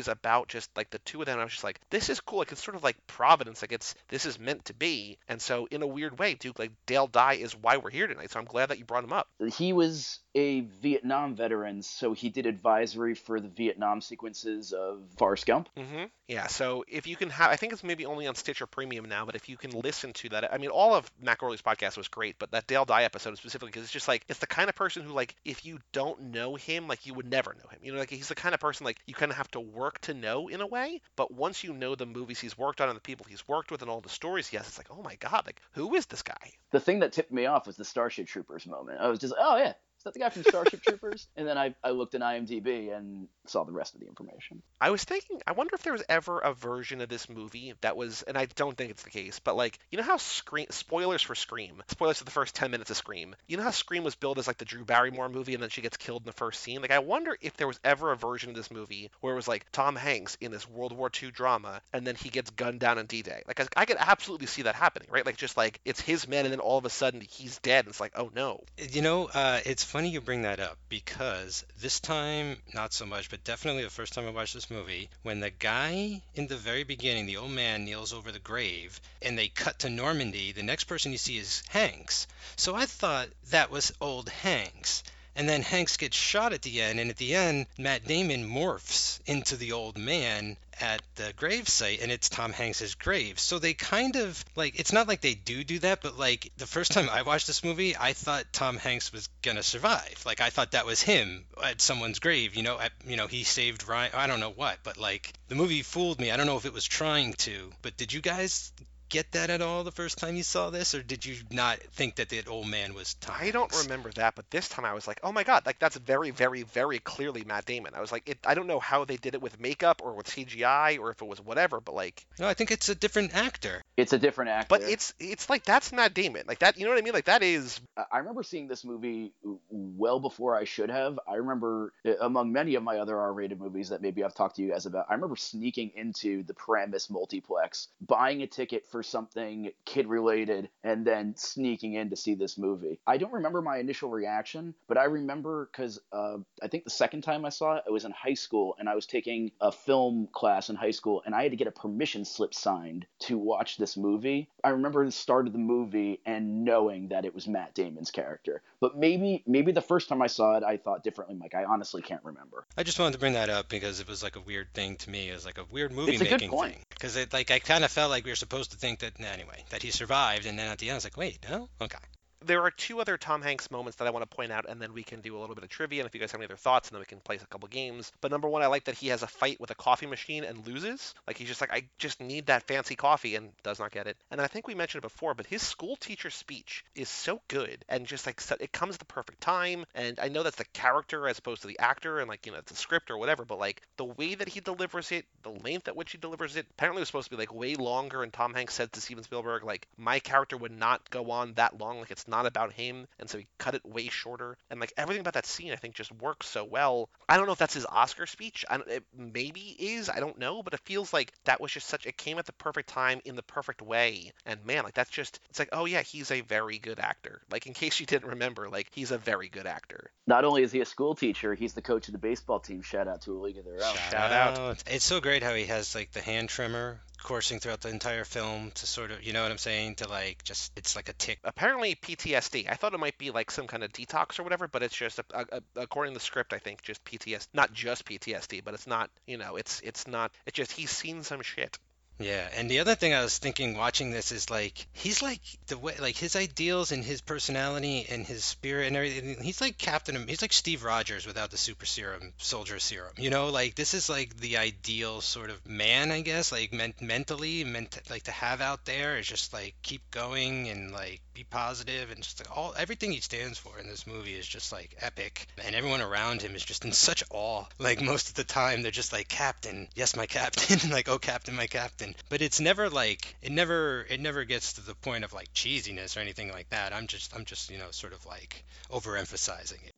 out, just like the two of them. I was just like, this is cool. Like it's sort of like Providence. Like this is meant to be. And so in a weird way, Duke, like Dale Dye is why we're here tonight. So I'm glad that you brought him up. He was a Vietnam veteran, so he did advisory for the Vietnam sequences of Forrest Gump. Yeah, so if you can have, I think it's maybe only on Stitcher Premium now, but if you can listen to that, I mean, all of Matt Gorley's podcast was great, but that Dale Dye episode specifically, because it's just like, it's the kind of person who, like, if you don't know him, like, you would never know him. You know, like, he's the kind of person, like, you kind of have to work to know in a way, but once you know the movies he's worked on and the people he's worked with and all the stories he has, it's like, oh my God, like, who is this guy? The thing that tipped me off was the Starship Troopers moment. I was just, oh yeah, is that the guy from Starship Troopers? And then I looked in IMDb and saw the rest of the information. I was thinking, I wonder if there was ever a version of this movie that was, and I don't think it's the case, but like, you know how spoilers for Scream, spoilers for the first 10 minutes of Scream, you know how Scream was billed as like the Drew Barrymore movie and then she gets killed in the first scene? Like, I wonder if there was ever a version of this movie where it was like Tom Hanks in this World War II drama and then he gets gunned down in D-Day. Like, I could absolutely see that happening, right? Like, just like, it's his men and then all of a sudden he's dead and it's like, oh no. You know, it's funny you bring that up because this time, not so much, but definitely the first time I watched this movie, when the guy in the very beginning, the old man, kneels over the grave and they cut to Normandy, the next person you see is Hanks. So I thought that was old Hanks. And then Hanks gets shot at the end, and at the end, Matt Damon morphs into the old man at the gravesite, and it's Tom Hanks's grave. So they kind of, like, it's not like they do that, but, like, the first time I watched this movie, I thought Tom Hanks was gonna survive. Like, I thought that was him at someone's grave, he saved Ryan, I don't know what, but, like, the movie fooled me. I don't know if it was trying to, but did you guys get that at all the first time you saw this, or did you not think that the old man was Tom Hanks? I don't remember that, but this time I was like, oh my God, like that's very, very, very clearly Matt Damon. I was like, I don't know how they did it with makeup or with CGI or if it was whatever, but like, no, I think it's a different actor. It's a different actor. But it's like, that's Matt Damon. Like that, you know what I mean? Like that is. I remember seeing this movie well before I should have. I remember, among many of my other R-rated movies that maybe I've talked to you guys about, I remember sneaking into the Paramus multiplex, buying a ticket for something kid-related, and then sneaking in to see this movie. I don't remember my initial reaction, but I remember because I think the second time I saw it, I was in high school, and I was taking a film class in high school, and I had to get a permission slip signed to watch this movie. I remember the start of the movie and knowing that it was Matt Damon's character. But maybe the first time I saw it, I thought differently, Mike. I honestly can't remember. I just wanted to bring that up because it was like a weird thing to me. It was like a weird movie-making It's a good point. thing. Because I kind of felt like we were supposed to think that, anyway, that he survived, and then at the end I was like, wait, no? Okay. There are two other Tom Hanks moments that I want to point out, and then we can do a little bit of trivia, and if you guys have any other thoughts, and then we can play a couple games. But number one, I like that he has a fight with a coffee machine and loses. Like, he's just like, I just need that fancy coffee, and does not get it. And I think we mentioned it before, but his school teacher speech is so good, and just like, it comes at the perfect time, and I know that's the character as opposed to the actor, and like, it's a script or whatever, but like, the way that he delivers it, the length at which he delivers it, apparently it was supposed to be like way longer, and Tom Hanks said to Steven Spielberg, like, my character would not go on that long, like, it's not about him. And so he cut it way shorter. And like everything about that scene, I think, just works so well. I don't know if that's his Oscar speech. It maybe is. I don't know. But it feels like that was just it came at the perfect time in the perfect way. And man, like that's just, it's like, oh yeah, he's a very good actor. Like in case you didn't remember, like he's a very good actor. Not only is he a school teacher, he's the coach of the baseball team. Shout out to A League of Their Own. Shout out. It's so great how he has like the hand trimmer coursing throughout the entire film to sort of, you know what I'm saying, to like just, it's like a tick. Apparently PTSD. I thought it might be like some kind of detox or whatever, but it's just according to the script, I think just PTSD, not just PTSD, but it's not, it's not, it's just he's seen some shit. Yeah, and the other thing I was thinking watching this is like he's like the way, like his ideals and his personality and his spirit and everything. He's like he's like Steve Rogers without the super serum, soldier serum. Like this is like the ideal sort of man, I guess. Like mentally, like to have out there is just like keep going and like be positive and just like everything he stands for in this movie is just like epic. And everyone around him is just in such awe. Like most of the time they're just like, Captain, yes, my captain, like, oh, Captain, my captain. But it's never like it never gets to the point of like cheesiness or anything like that. I'm just sort of like overemphasizing it.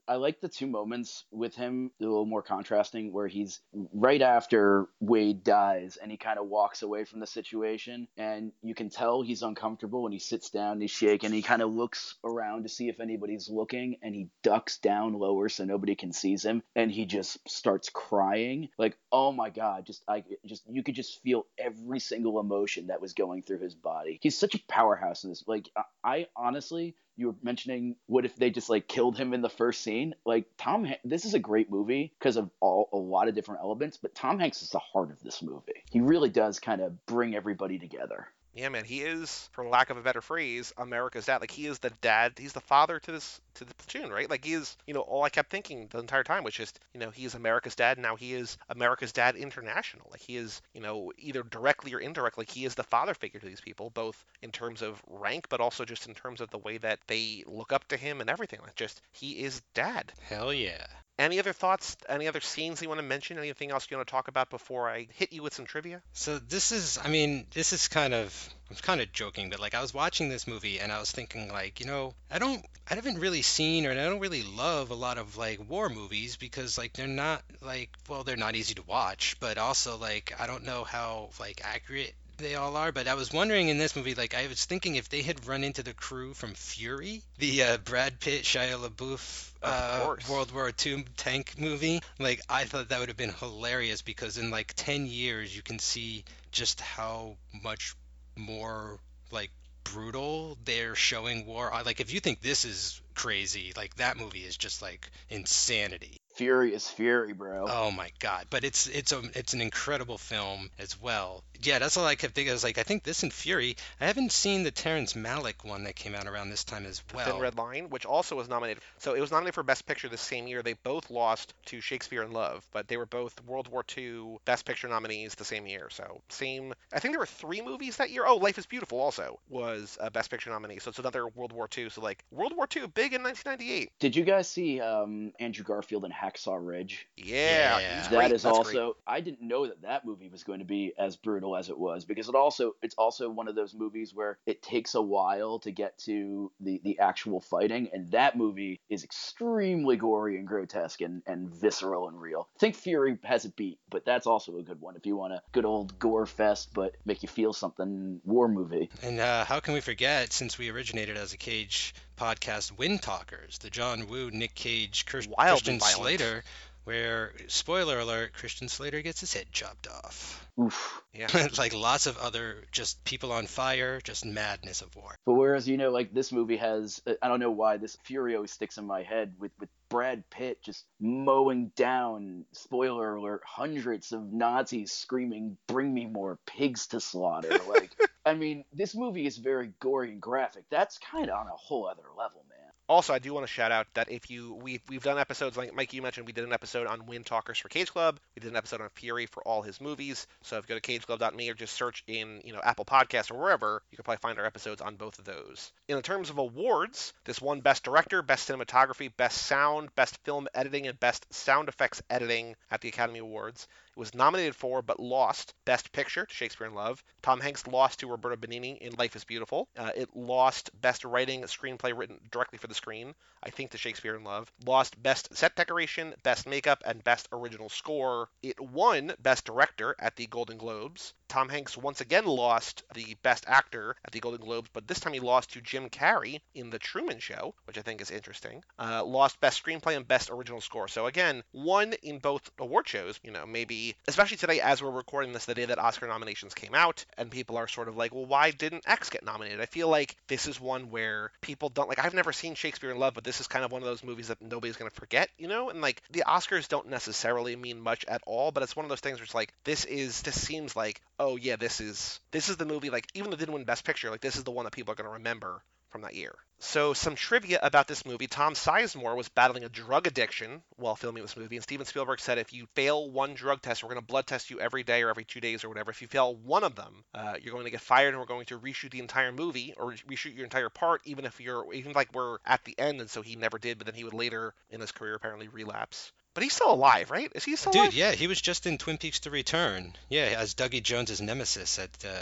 I like the two moments with him, a little more contrasting, where he's right after Wade dies and he kind of walks away from the situation, and you can tell he's uncomfortable, and he sits down, he's shaking, he kind of looks around to see if anybody's looking, and he ducks down lower so nobody can see him, and he just starts crying. Like, oh my God, you could just feel every single emotion that was going through his body. He's such a powerhouse in this. Like, I honestly, you were mentioning, what if they just like killed him in the first scene? Like, this is a great movie because of a lot of different elements, but Tom Hanks is the heart of this movie. He really does kind of bring everybody together. Yeah, man, he is, for lack of a better phrase, America's dad. Like, he is the dad, he's the father to the platoon, right? Like, he is, all I kept thinking the entire time was just, he is America's dad. Now he is America's dad international. Like, he is, either directly or indirectly, he is the father figure to these people, both in terms of rank, but also just in terms of the way that they look up to him and everything. Like, just, he is dad. Hell yeah. Any other thoughts? Any other scenes you want to mention? Anything else you want to talk about before I hit you with some trivia? So this is kind of, I'm kind of joking, but like I was watching this movie and I was thinking like, I haven't really seen, or I don't really love a lot of like war movies because like they're not like, well, they're not easy to watch, but also like I don't know how like accurate they all are. But I was wondering in this movie, like I was thinking if they had run into the crew from Fury, the Brad Pitt, Shia LaBeouf World War II tank movie, like I thought that would have been hilarious because in like 10 years you can see just how much more like brutal they're showing war. Like if you think this is crazy, like that movie is just like insanity. Fury is Fury, bro. Oh my God! But it's an incredible film as well. Yeah, that's all I kept thinking. I was like, I think this and Fury. I haven't seen the Terrence Malick one that came out around this time as well. Thin Red Line, which also was nominated. So it was nominated for Best Picture the same year. They both lost to Shakespeare in Love, but they were both World War II Best Picture nominees the same year. So same. I think there were 3 movies that year. Oh, Life is Beautiful also was a Best Picture nominee. So it's another World War II. So like World War II big in 1998. Did you guys see Andrew Garfield in Hacksaw Ridge? Yeah. That is also great. I didn't know that movie was going to be as brutal as it was, because it's also one of those movies where it takes a while to get to the actual fighting, and that movie is extremely gory and grotesque and visceral and real. I think Fury has it beat, but that's also a good one if you want a good old gore fest but make you feel something war movie. And how can we forget, since we originated as a Cage podcast, Wind Talkers, the John Woo, Nick Cage, Christian Slater, where, spoiler alert, Christian Slater gets his head chopped off. Oof. Yeah. Like lots of other just people on fire, just madness of war. But whereas, like this movie has, I don't know why, this Fury always sticks in my head with Brad Pitt just mowing down, spoiler alert, hundreds of Nazis screaming, "Bring me more pigs to slaughter." Like, I mean, this movie is very gory and graphic. That's kind of on a whole other level, man. Also, I do want to shout out that we've done episodes, like Mike, you mentioned, we did an episode on Wind Talkers for Cage Club. We did an episode on Fury for all his movies. So if you go to cageclub.me or just search in, Apple Podcasts or wherever, you can probably find our episodes on both of those. In terms of awards, this won Best Director, Best Cinematography, Best Sound, Best Film Editing, and Best Sound Effects Editing at the Academy Awards. It was nominated for, but lost, Best Picture to Shakespeare in Love. Tom Hanks lost to Roberto Benigni in Life is Beautiful. It lost Best Writing, Screenplay written directly for the screen, I think, to Shakespeare in Love. Lost Best Set Decoration, Best Makeup, and Best Original Score. It won Best Director at the Golden Globes. Tom Hanks once again lost the Best Actor at the Golden Globes, but this time he lost to Jim Carrey in The Truman Show, which I think is interesting. Lost Best Screenplay and Best Original Score. So again, won in both award shows. Maybe, especially today as we're recording this, the day that Oscar nominations came out, and people are sort of like, well, why didn't X get nominated? I feel like this is one where people don't, like, I've never seen Shakespeare in Love, but this is kind of one of those movies that nobody's going to forget, and like the Oscars don't necessarily mean much at all, but it's one of those things where it's like, this seems like, oh yeah, this is the movie, like, even though it didn't win Best Picture, like, this is the one that people are going to remember from that year. So some trivia about this movie. Tom Sizemore was battling a drug addiction while filming this movie, and Steven Spielberg said, if you fail one drug test, we're going to blood test you every day or every 2 days or whatever. If you fail one of them, you're going to get fired, and we're going to reshoot the entire movie or reshoot your entire part, even like we're at the end. And so he never did, but then he would later in his career apparently relapse. But he's still alive, right? Is he still alive? Dude, yeah, he was just in Twin Peaks: The Return. Yeah, as Dougie Jones's nemesis at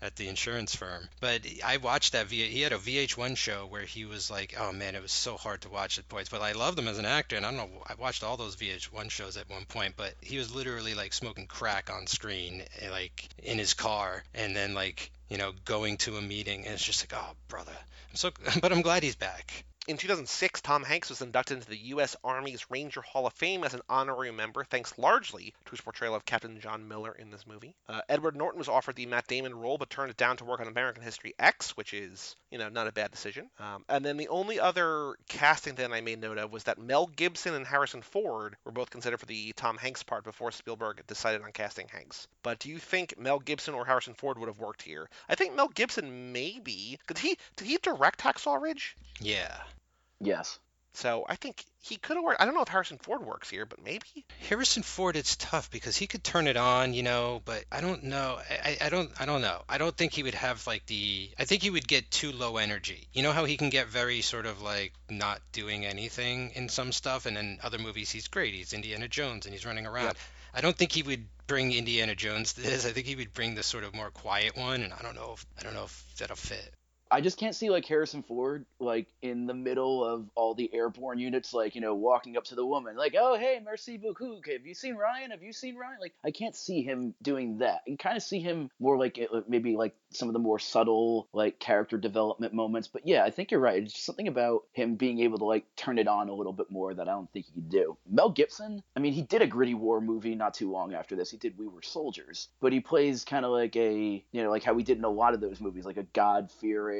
at the insurance firm. But I watched that he had a VH1 show where he was like, oh man, it was so hard to watch at points. But I loved him as an actor, and I don't know, I watched all those VH1 shows at one point. But he was literally like smoking crack on screen, like in his car, and then like going to a meeting, and it's just like, oh brother, but I'm glad he's back. In 2006, Tom Hanks was inducted into the U.S. Army's Ranger Hall of Fame as an honorary member, thanks largely to his portrayal of Captain John Miller in this movie. Edward Norton was offered the Matt Damon role, but turned it down to work on American History X, which is, not a bad decision. And then the only other casting that I made note of was that Mel Gibson and Harrison Ford were both considered for the Tom Hanks part before Spielberg decided on casting Hanks. But do you think Mel Gibson or Harrison Ford would have worked here? I think Mel Gibson maybe. Did he direct Hacksaw Ridge? Yeah. Yes. So I think he could have worked. I don't know if Harrison Ford works here, but maybe. Harrison Ford, it's tough because he could turn it on, but I don't know. I don't know. I don't think he would have like I think he would get too low energy. You know how he can get very sort of like not doing anything in some stuff, and in other movies he's great. He's Indiana Jones and he's running around. Yep. I don't think he would bring Indiana Jones to this. I think he would bring the sort of more quiet one, and I don't know if that'll fit. I just can't see like Harrison Ford like in the middle of all the airborne units, like walking up to the woman like, oh hey, merci beaucoup, have you seen Ryan, like I can't see him doing that. And kind of see him more like maybe like some of the more subtle like character development moments. But yeah, I think you're right. It's just something about him being able to like turn it on a little bit more that I don't think he could do. Mel Gibson, I mean, he did a gritty war movie not too long after this. He did We Were Soldiers, but he plays kind of like a like how we did in a lot of those movies, like a God-fearing,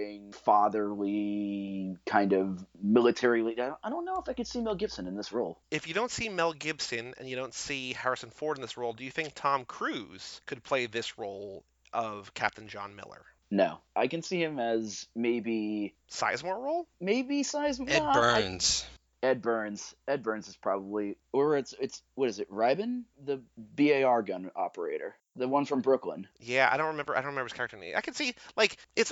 fatherly kind of military leader. I don't know if I could see Mel Gibson in this role. If you don't see Mel Gibson and you don't see Harrison Ford in this role, do you think Tom Cruise could play this role of Captain John Miller? No, I can see him as maybe Sizemore role. Maybe Sizemore. Ed Burns. Ed Burns is probably, or it's what is it? Ryben, the BAR gun operator, the one from Brooklyn. Yeah, I don't remember his character name. I can see like it's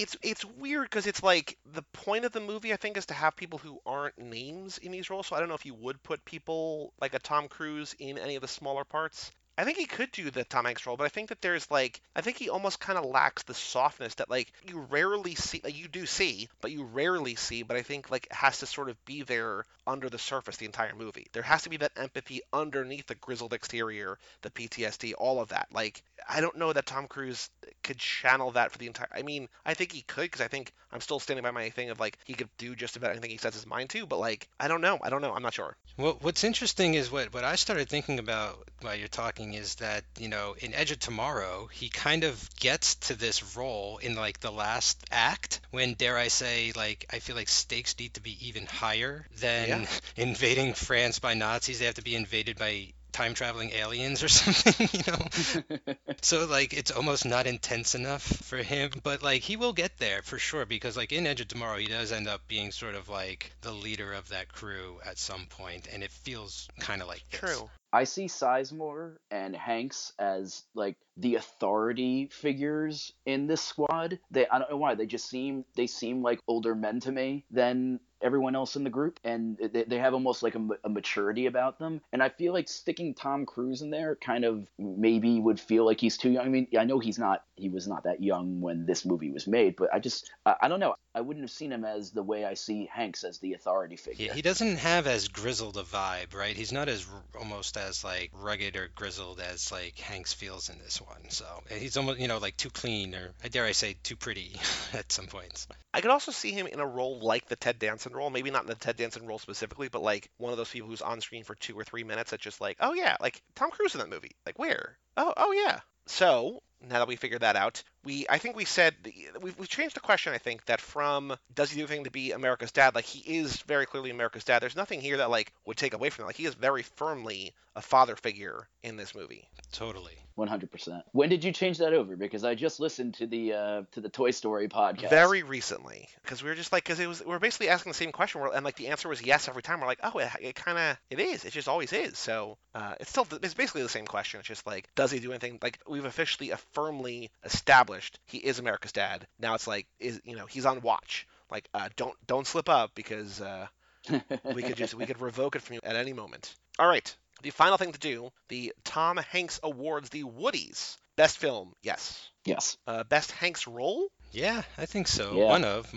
weird because it's like the point of the movie I think is to have people who aren't names in these roles. So I don't know if you would put people like a Tom Cruise in any of the smaller parts. I think he could do the Tom Hanks role, but I think that there's like, I think he almost kind of lacks the softness that like you rarely see, like you do see, but you rarely see, but I think like it has to sort of be there under the surface the entire movie. There has to be that empathy underneath the grizzled exterior, the PTSD, all of that. Like, I don't know that Tom Cruise could channel that for the entire, I mean, I think he could, because I think I'm still standing by my thing of like, he could do just about anything he sets his mind to, but like, I don't know, I'm not sure. Well, what's interesting is what I started thinking about while you're talking is that, in Edge of Tomorrow, he kind of gets to this role in like the last act when, dare I say, like, I feel like stakes need to be even higher than invading France by Nazis. They have to be invaded by time traveling aliens or something, So like it's almost not intense enough for him, but like he will get there for sure, because like in Edge of Tomorrow he does end up being sort of like the leader of that crew at some point, and it feels kind of like this. True. I see Sizemore and Hanks as like the authority figures in this squad. I don't know why, they seem like older men to me than everyone else in the group, and they have almost like a maturity about them. And I feel like sticking Tom Cruise in there kind of maybe would feel like he's too young. I mean, I know he was not that young when this movie was made, but I don't know. I wouldn't have seen him as the way I see Hanks as the authority figure. Yeah, he doesn't have as grizzled a vibe, right? He's not as almost as like rugged or grizzled as like Hanks feels in this one. So he's almost, like too clean, or dare I say too pretty at some points. I could also see him in a role like the Ted Danson role, maybe not in the Ted Danson role specifically, but like one of those people who's on screen for 2 or 3 minutes that's just like, oh yeah, like Tom Cruise in that movie. Like where? Oh yeah. So now that we figured that out, I think we said we've changed the question. I think that from does he do anything to be America's dad? Like he is very clearly America's dad. There's nothing here that like would take away from him. Like he is very firmly a father figure in this movie. Totally. 100%. When did you change that over? Because I just listened to the Toy Story podcast very recently, because we were just like, we're basically asking the same question, and like the answer was yes every time. We're like, oh, it is. It just always is. So it's basically the same question. It's just like, does he do anything? Like we've officially firmly established he is America's dad. Now it's like, he's on watch. Like don't slip up, because we could revoke it from you at any moment. All right. The final thing to do, the Tom Hanks Awards, the Woodies. Best film, yes. Yes. Best Hanks role? Yeah, I think so. Yeah. One of.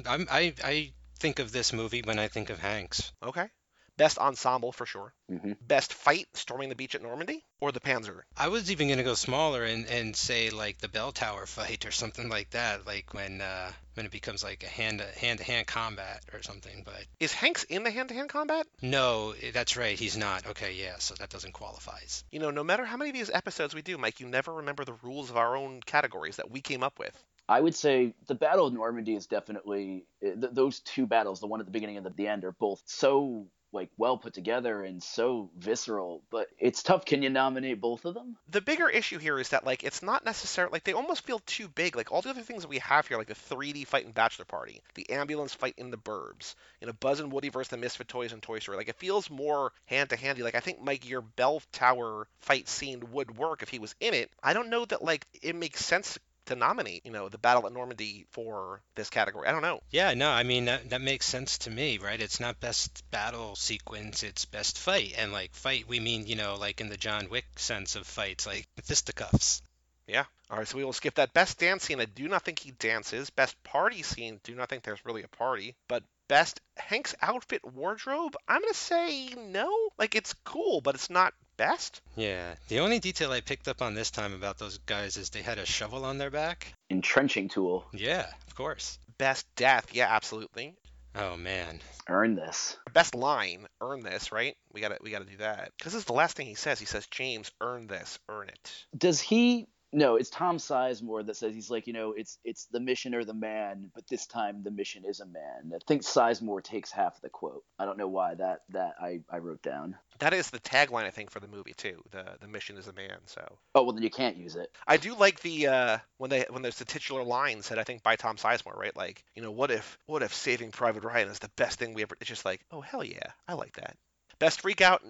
I think of this movie when I think of Hanks. Okay. Best ensemble for sure. Hmm. Best fight, storming the beach at Normandy, or the Panzer? I was even gonna go smaller and say like the bell tower fight or something like that, like when it becomes like a hand-to-hand combat or something. But Is Hanks in the hand-to-hand combat? no, that's right, he's not. Okay, yeah, so that doesn't qualify. You know, no matter how many of these episodes we do, Mike, you never remember the rules of our own categories that we came up with. I would say the Battle of Normandy is definitely those two battles, the one at the beginning and the end, are both so like well put together and so visceral. But it's tough. Can you nominate both of them? The bigger issue here is that like it's not necessarily like they almost feel too big. Like all the other things that we have here, like the 3D fight in Bachelor Party, the ambulance fight in The Burbs, you know, Buzz and Woody versus the Misfit Toys and Toy Story. Like it feels more hand to handy. Like I think Mike, your bell tower fight scene would work if he was in it. I don't know that like it makes sense to nominate, you know, the Battle at Normandy for this category. I don't know. Yeah, no, I mean that makes sense to me, right? It's not best battle sequence, it's best fight. And like fight, we mean, like in the John Wick sense of fights, like fisticuffs. Yeah. All right, so we will skip that. Best dance scene, I do not think he dances. Best party scene, do not think there's really a party. But best Hank's outfit wardrobe, I'm going to say no. Like, it's cool, but it's not best. Yeah, the only detail I picked up on this time about those guys is they had a shovel on their back. Entrenching tool. Yeah, of course. Best death, yeah, absolutely. Oh man. Earn this. Best line, earn this, right? We gotta do that. Because this is the last thing he says. He says, James, earn this, earn it. Does he? No, it's Tom Sizemore that says he's like, it's the mission or the man, but this time the mission is a man. I think Sizemore takes half the quote. I don't know why that I wrote down. That is the tagline, I think, for the movie too. The mission is a man. So. Oh well, then you can't use it. I do like the when there's the titular line said, I think by Tom Sizemore, right? Like, you know, what if Saving Private Ryan is the best thing we ever? It's just like, oh hell yeah, I like that. Best freak out?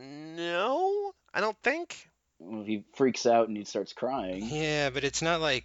No, I don't think. Well, he freaks out and he starts crying. Yeah, but it's not like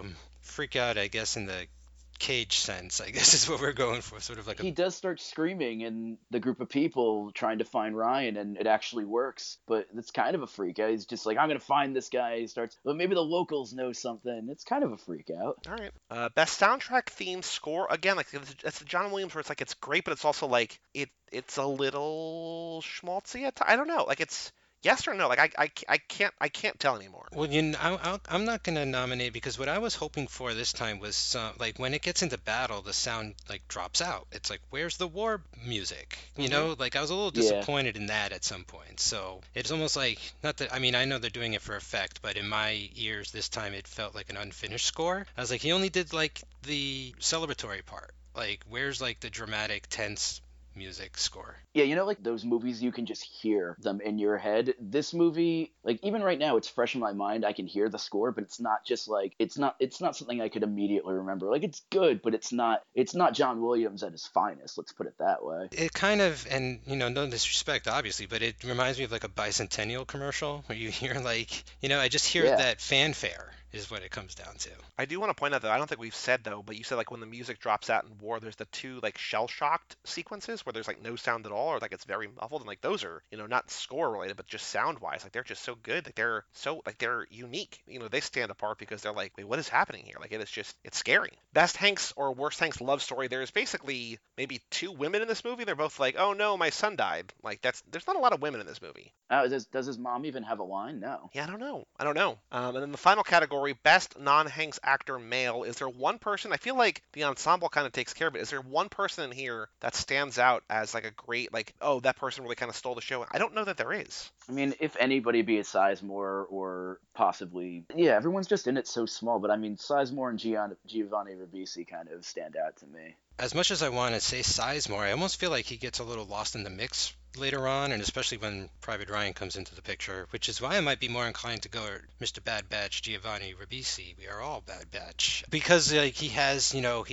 freak out, I guess, in the Cage sense, I guess is what we're going for. Sort of like He does start screaming in the group of people trying to find Ryan, and it actually works. But it's kind of a freak out. He's just like, I'm going to find this guy. He starts, well, maybe the locals know something. It's kind of a freak out. All right. Best soundtrack theme score. Again, like it's the John Williams where it's like it's great, but it's also like it's a little schmaltzy at times. I don't know. Like it's yes or no? Like I can't tell anymore. Well, I'm not going to nominate because what I was hoping for this time was like when it gets into battle, the sound like drops out. It's like, where's the war music? You know, like I was a little disappointed in that at some point. So it's almost like, not that, I mean, I know they're doing it for effect, but in my ears this time it felt like an unfinished score. I was like, he only did like the celebratory part. Like, where's like the dramatic, tense music score? Yeah, like those movies you can just hear them in your head. This movie, like even right now, it's fresh in my mind. I can hear the score, but it's not just like it's not something I could immediately remember. Like it's good, but it's not John Williams at his finest. Let's put it that way. It kind of, and no disrespect obviously, but it reminds me of like a bicentennial commercial where you hear like, I just hear that fanfare is what it comes down to. I do want to point out though, I don't think we've said though, but you said like when the music drops out in war, there's the two like shell shocked sequences where there's like no sound at all, or like it's very muffled, and like those are not score related, but just sound wise, like they're just so good, like they're unique. They stand apart because they're like, wait, what is happening here? Like it's scary. Best Hanks or worst Hanks love story. There's basically maybe two women in this movie. They're both like, oh no, my son died. Like there's not a lot of women in this movie. Does his mom even have a line? No. Yeah, I don't know. And then the final category, best non-Hanks actor male. Is there one person? I feel like the ensemble kind of takes care of it. Is there one person in here that stands out as like a great, like, oh, that person really kind of stole the show? I don't know that there is. I mean, if anybody, be it Sizemore or possibly, yeah, everyone's just in it so small. But I mean, Sizemore and Giovanni Ribisi kind of stand out to me. As much as I want to say Sizemore, I almost feel like he gets a little lost in the mix later on, and especially when Private Ryan comes into the picture, which is why I might be more inclined to go at Mr. Bad Batch Giovanni Ribisi. We are all Bad Batch. Because like he has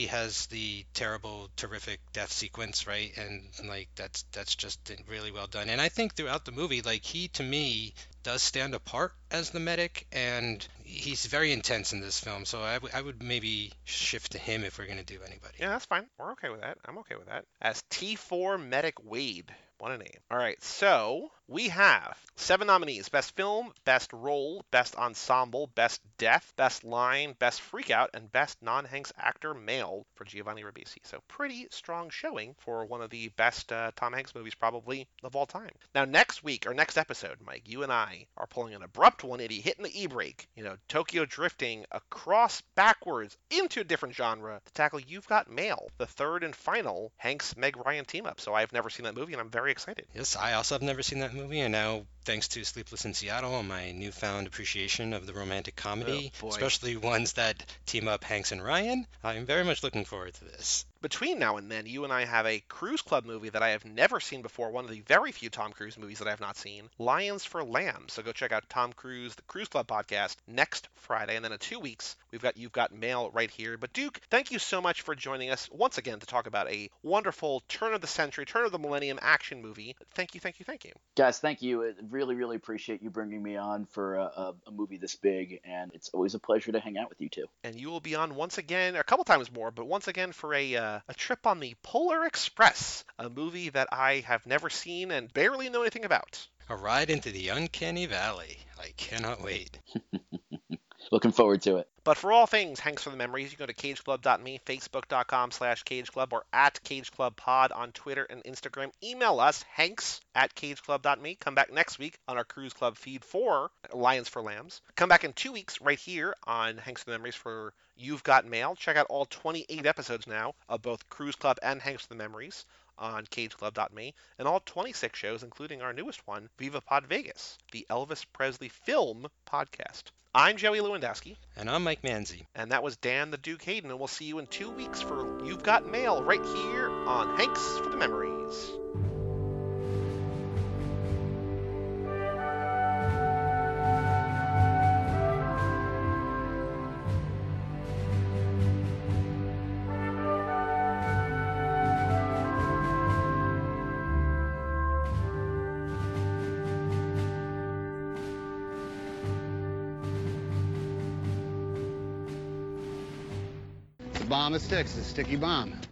the terrible, terrific death sequence, right? And like that's just really well done. And I think throughout the movie, like he to me does stand apart as the medic, and he's very intense in this film. So I would maybe shift to him if we're going to do anybody. Yeah, that's fine. We're okay with that. I'm okay with that. As T4 medic Wade. What a name. All right, so we have 7 nominees: Best Film, Best Role, Best Ensemble, Best Death, Best Line, Best Freakout, and Best Non-Hanks Actor Male for Giovanni Ribisi. So pretty strong showing for one of the best Tom Hanks movies probably of all time. Now next week, or next episode, Mike, you and I are pulling an abrupt 180, hitting the e-brake, Tokyo drifting across backwards into a different genre to tackle You've Got Mail, the third and final Hanks Meg Ryan team up. So I've never seen that movie and I'm very excited. Yes, I also have never seen that movie, and now, thanks to Sleepless in Seattle and my newfound appreciation of the romantic comedy, especially ones that team up Hanks and Ryan, I'm very much looking forward to this. Between now and then, you and I have a Cruise Club movie that I have never seen before, one of the very few Tom Cruise movies that I have not seen, Lions for Lambs. So go check out Tom Cruise, the Cruise Club podcast, next Friday. And then in 2 weeks, we've got You've Got Mail right here. But Duke, thank you so much for joining us once again to talk about a wonderful turn of the century, turn of the millennium action movie. Thank you, thank you, thank you. Guys, thank you. I really, really appreciate you bringing me on for a movie this big, and it's always a pleasure to hang out with you two. And you will be on once again, a couple times more, but once again for a trip on the Polar Express, a movie that I have never seen and barely know anything about. A ride into the uncanny valley. I cannot wait. Looking forward to it. But for all things Hanks for the Memories, you can go to cageclub.me, facebook.com/cageclub, or at cageclubpod on Twitter and Instagram. Email us, hanks@cageclub.me. Come back next week on our Cruise Club feed for Lions for Lambs. Come back in 2 weeks right here on Hanks for the Memories for You've Got Mail. Check out all 28 episodes now of both Cruise Club and Hanks for the Memories on cageclub.me, and all 26 shows, including our newest one, Viva Pod Vegas, the Elvis Presley film podcast. I'm Joey Lewandowski. And I'm Mike Manzi. And that was Dan the Duke Hayden, and we'll see you in 2 weeks for You've Got Mail right here on Hanks for the Memories. Bomb that sticks, it's a sticky bomb.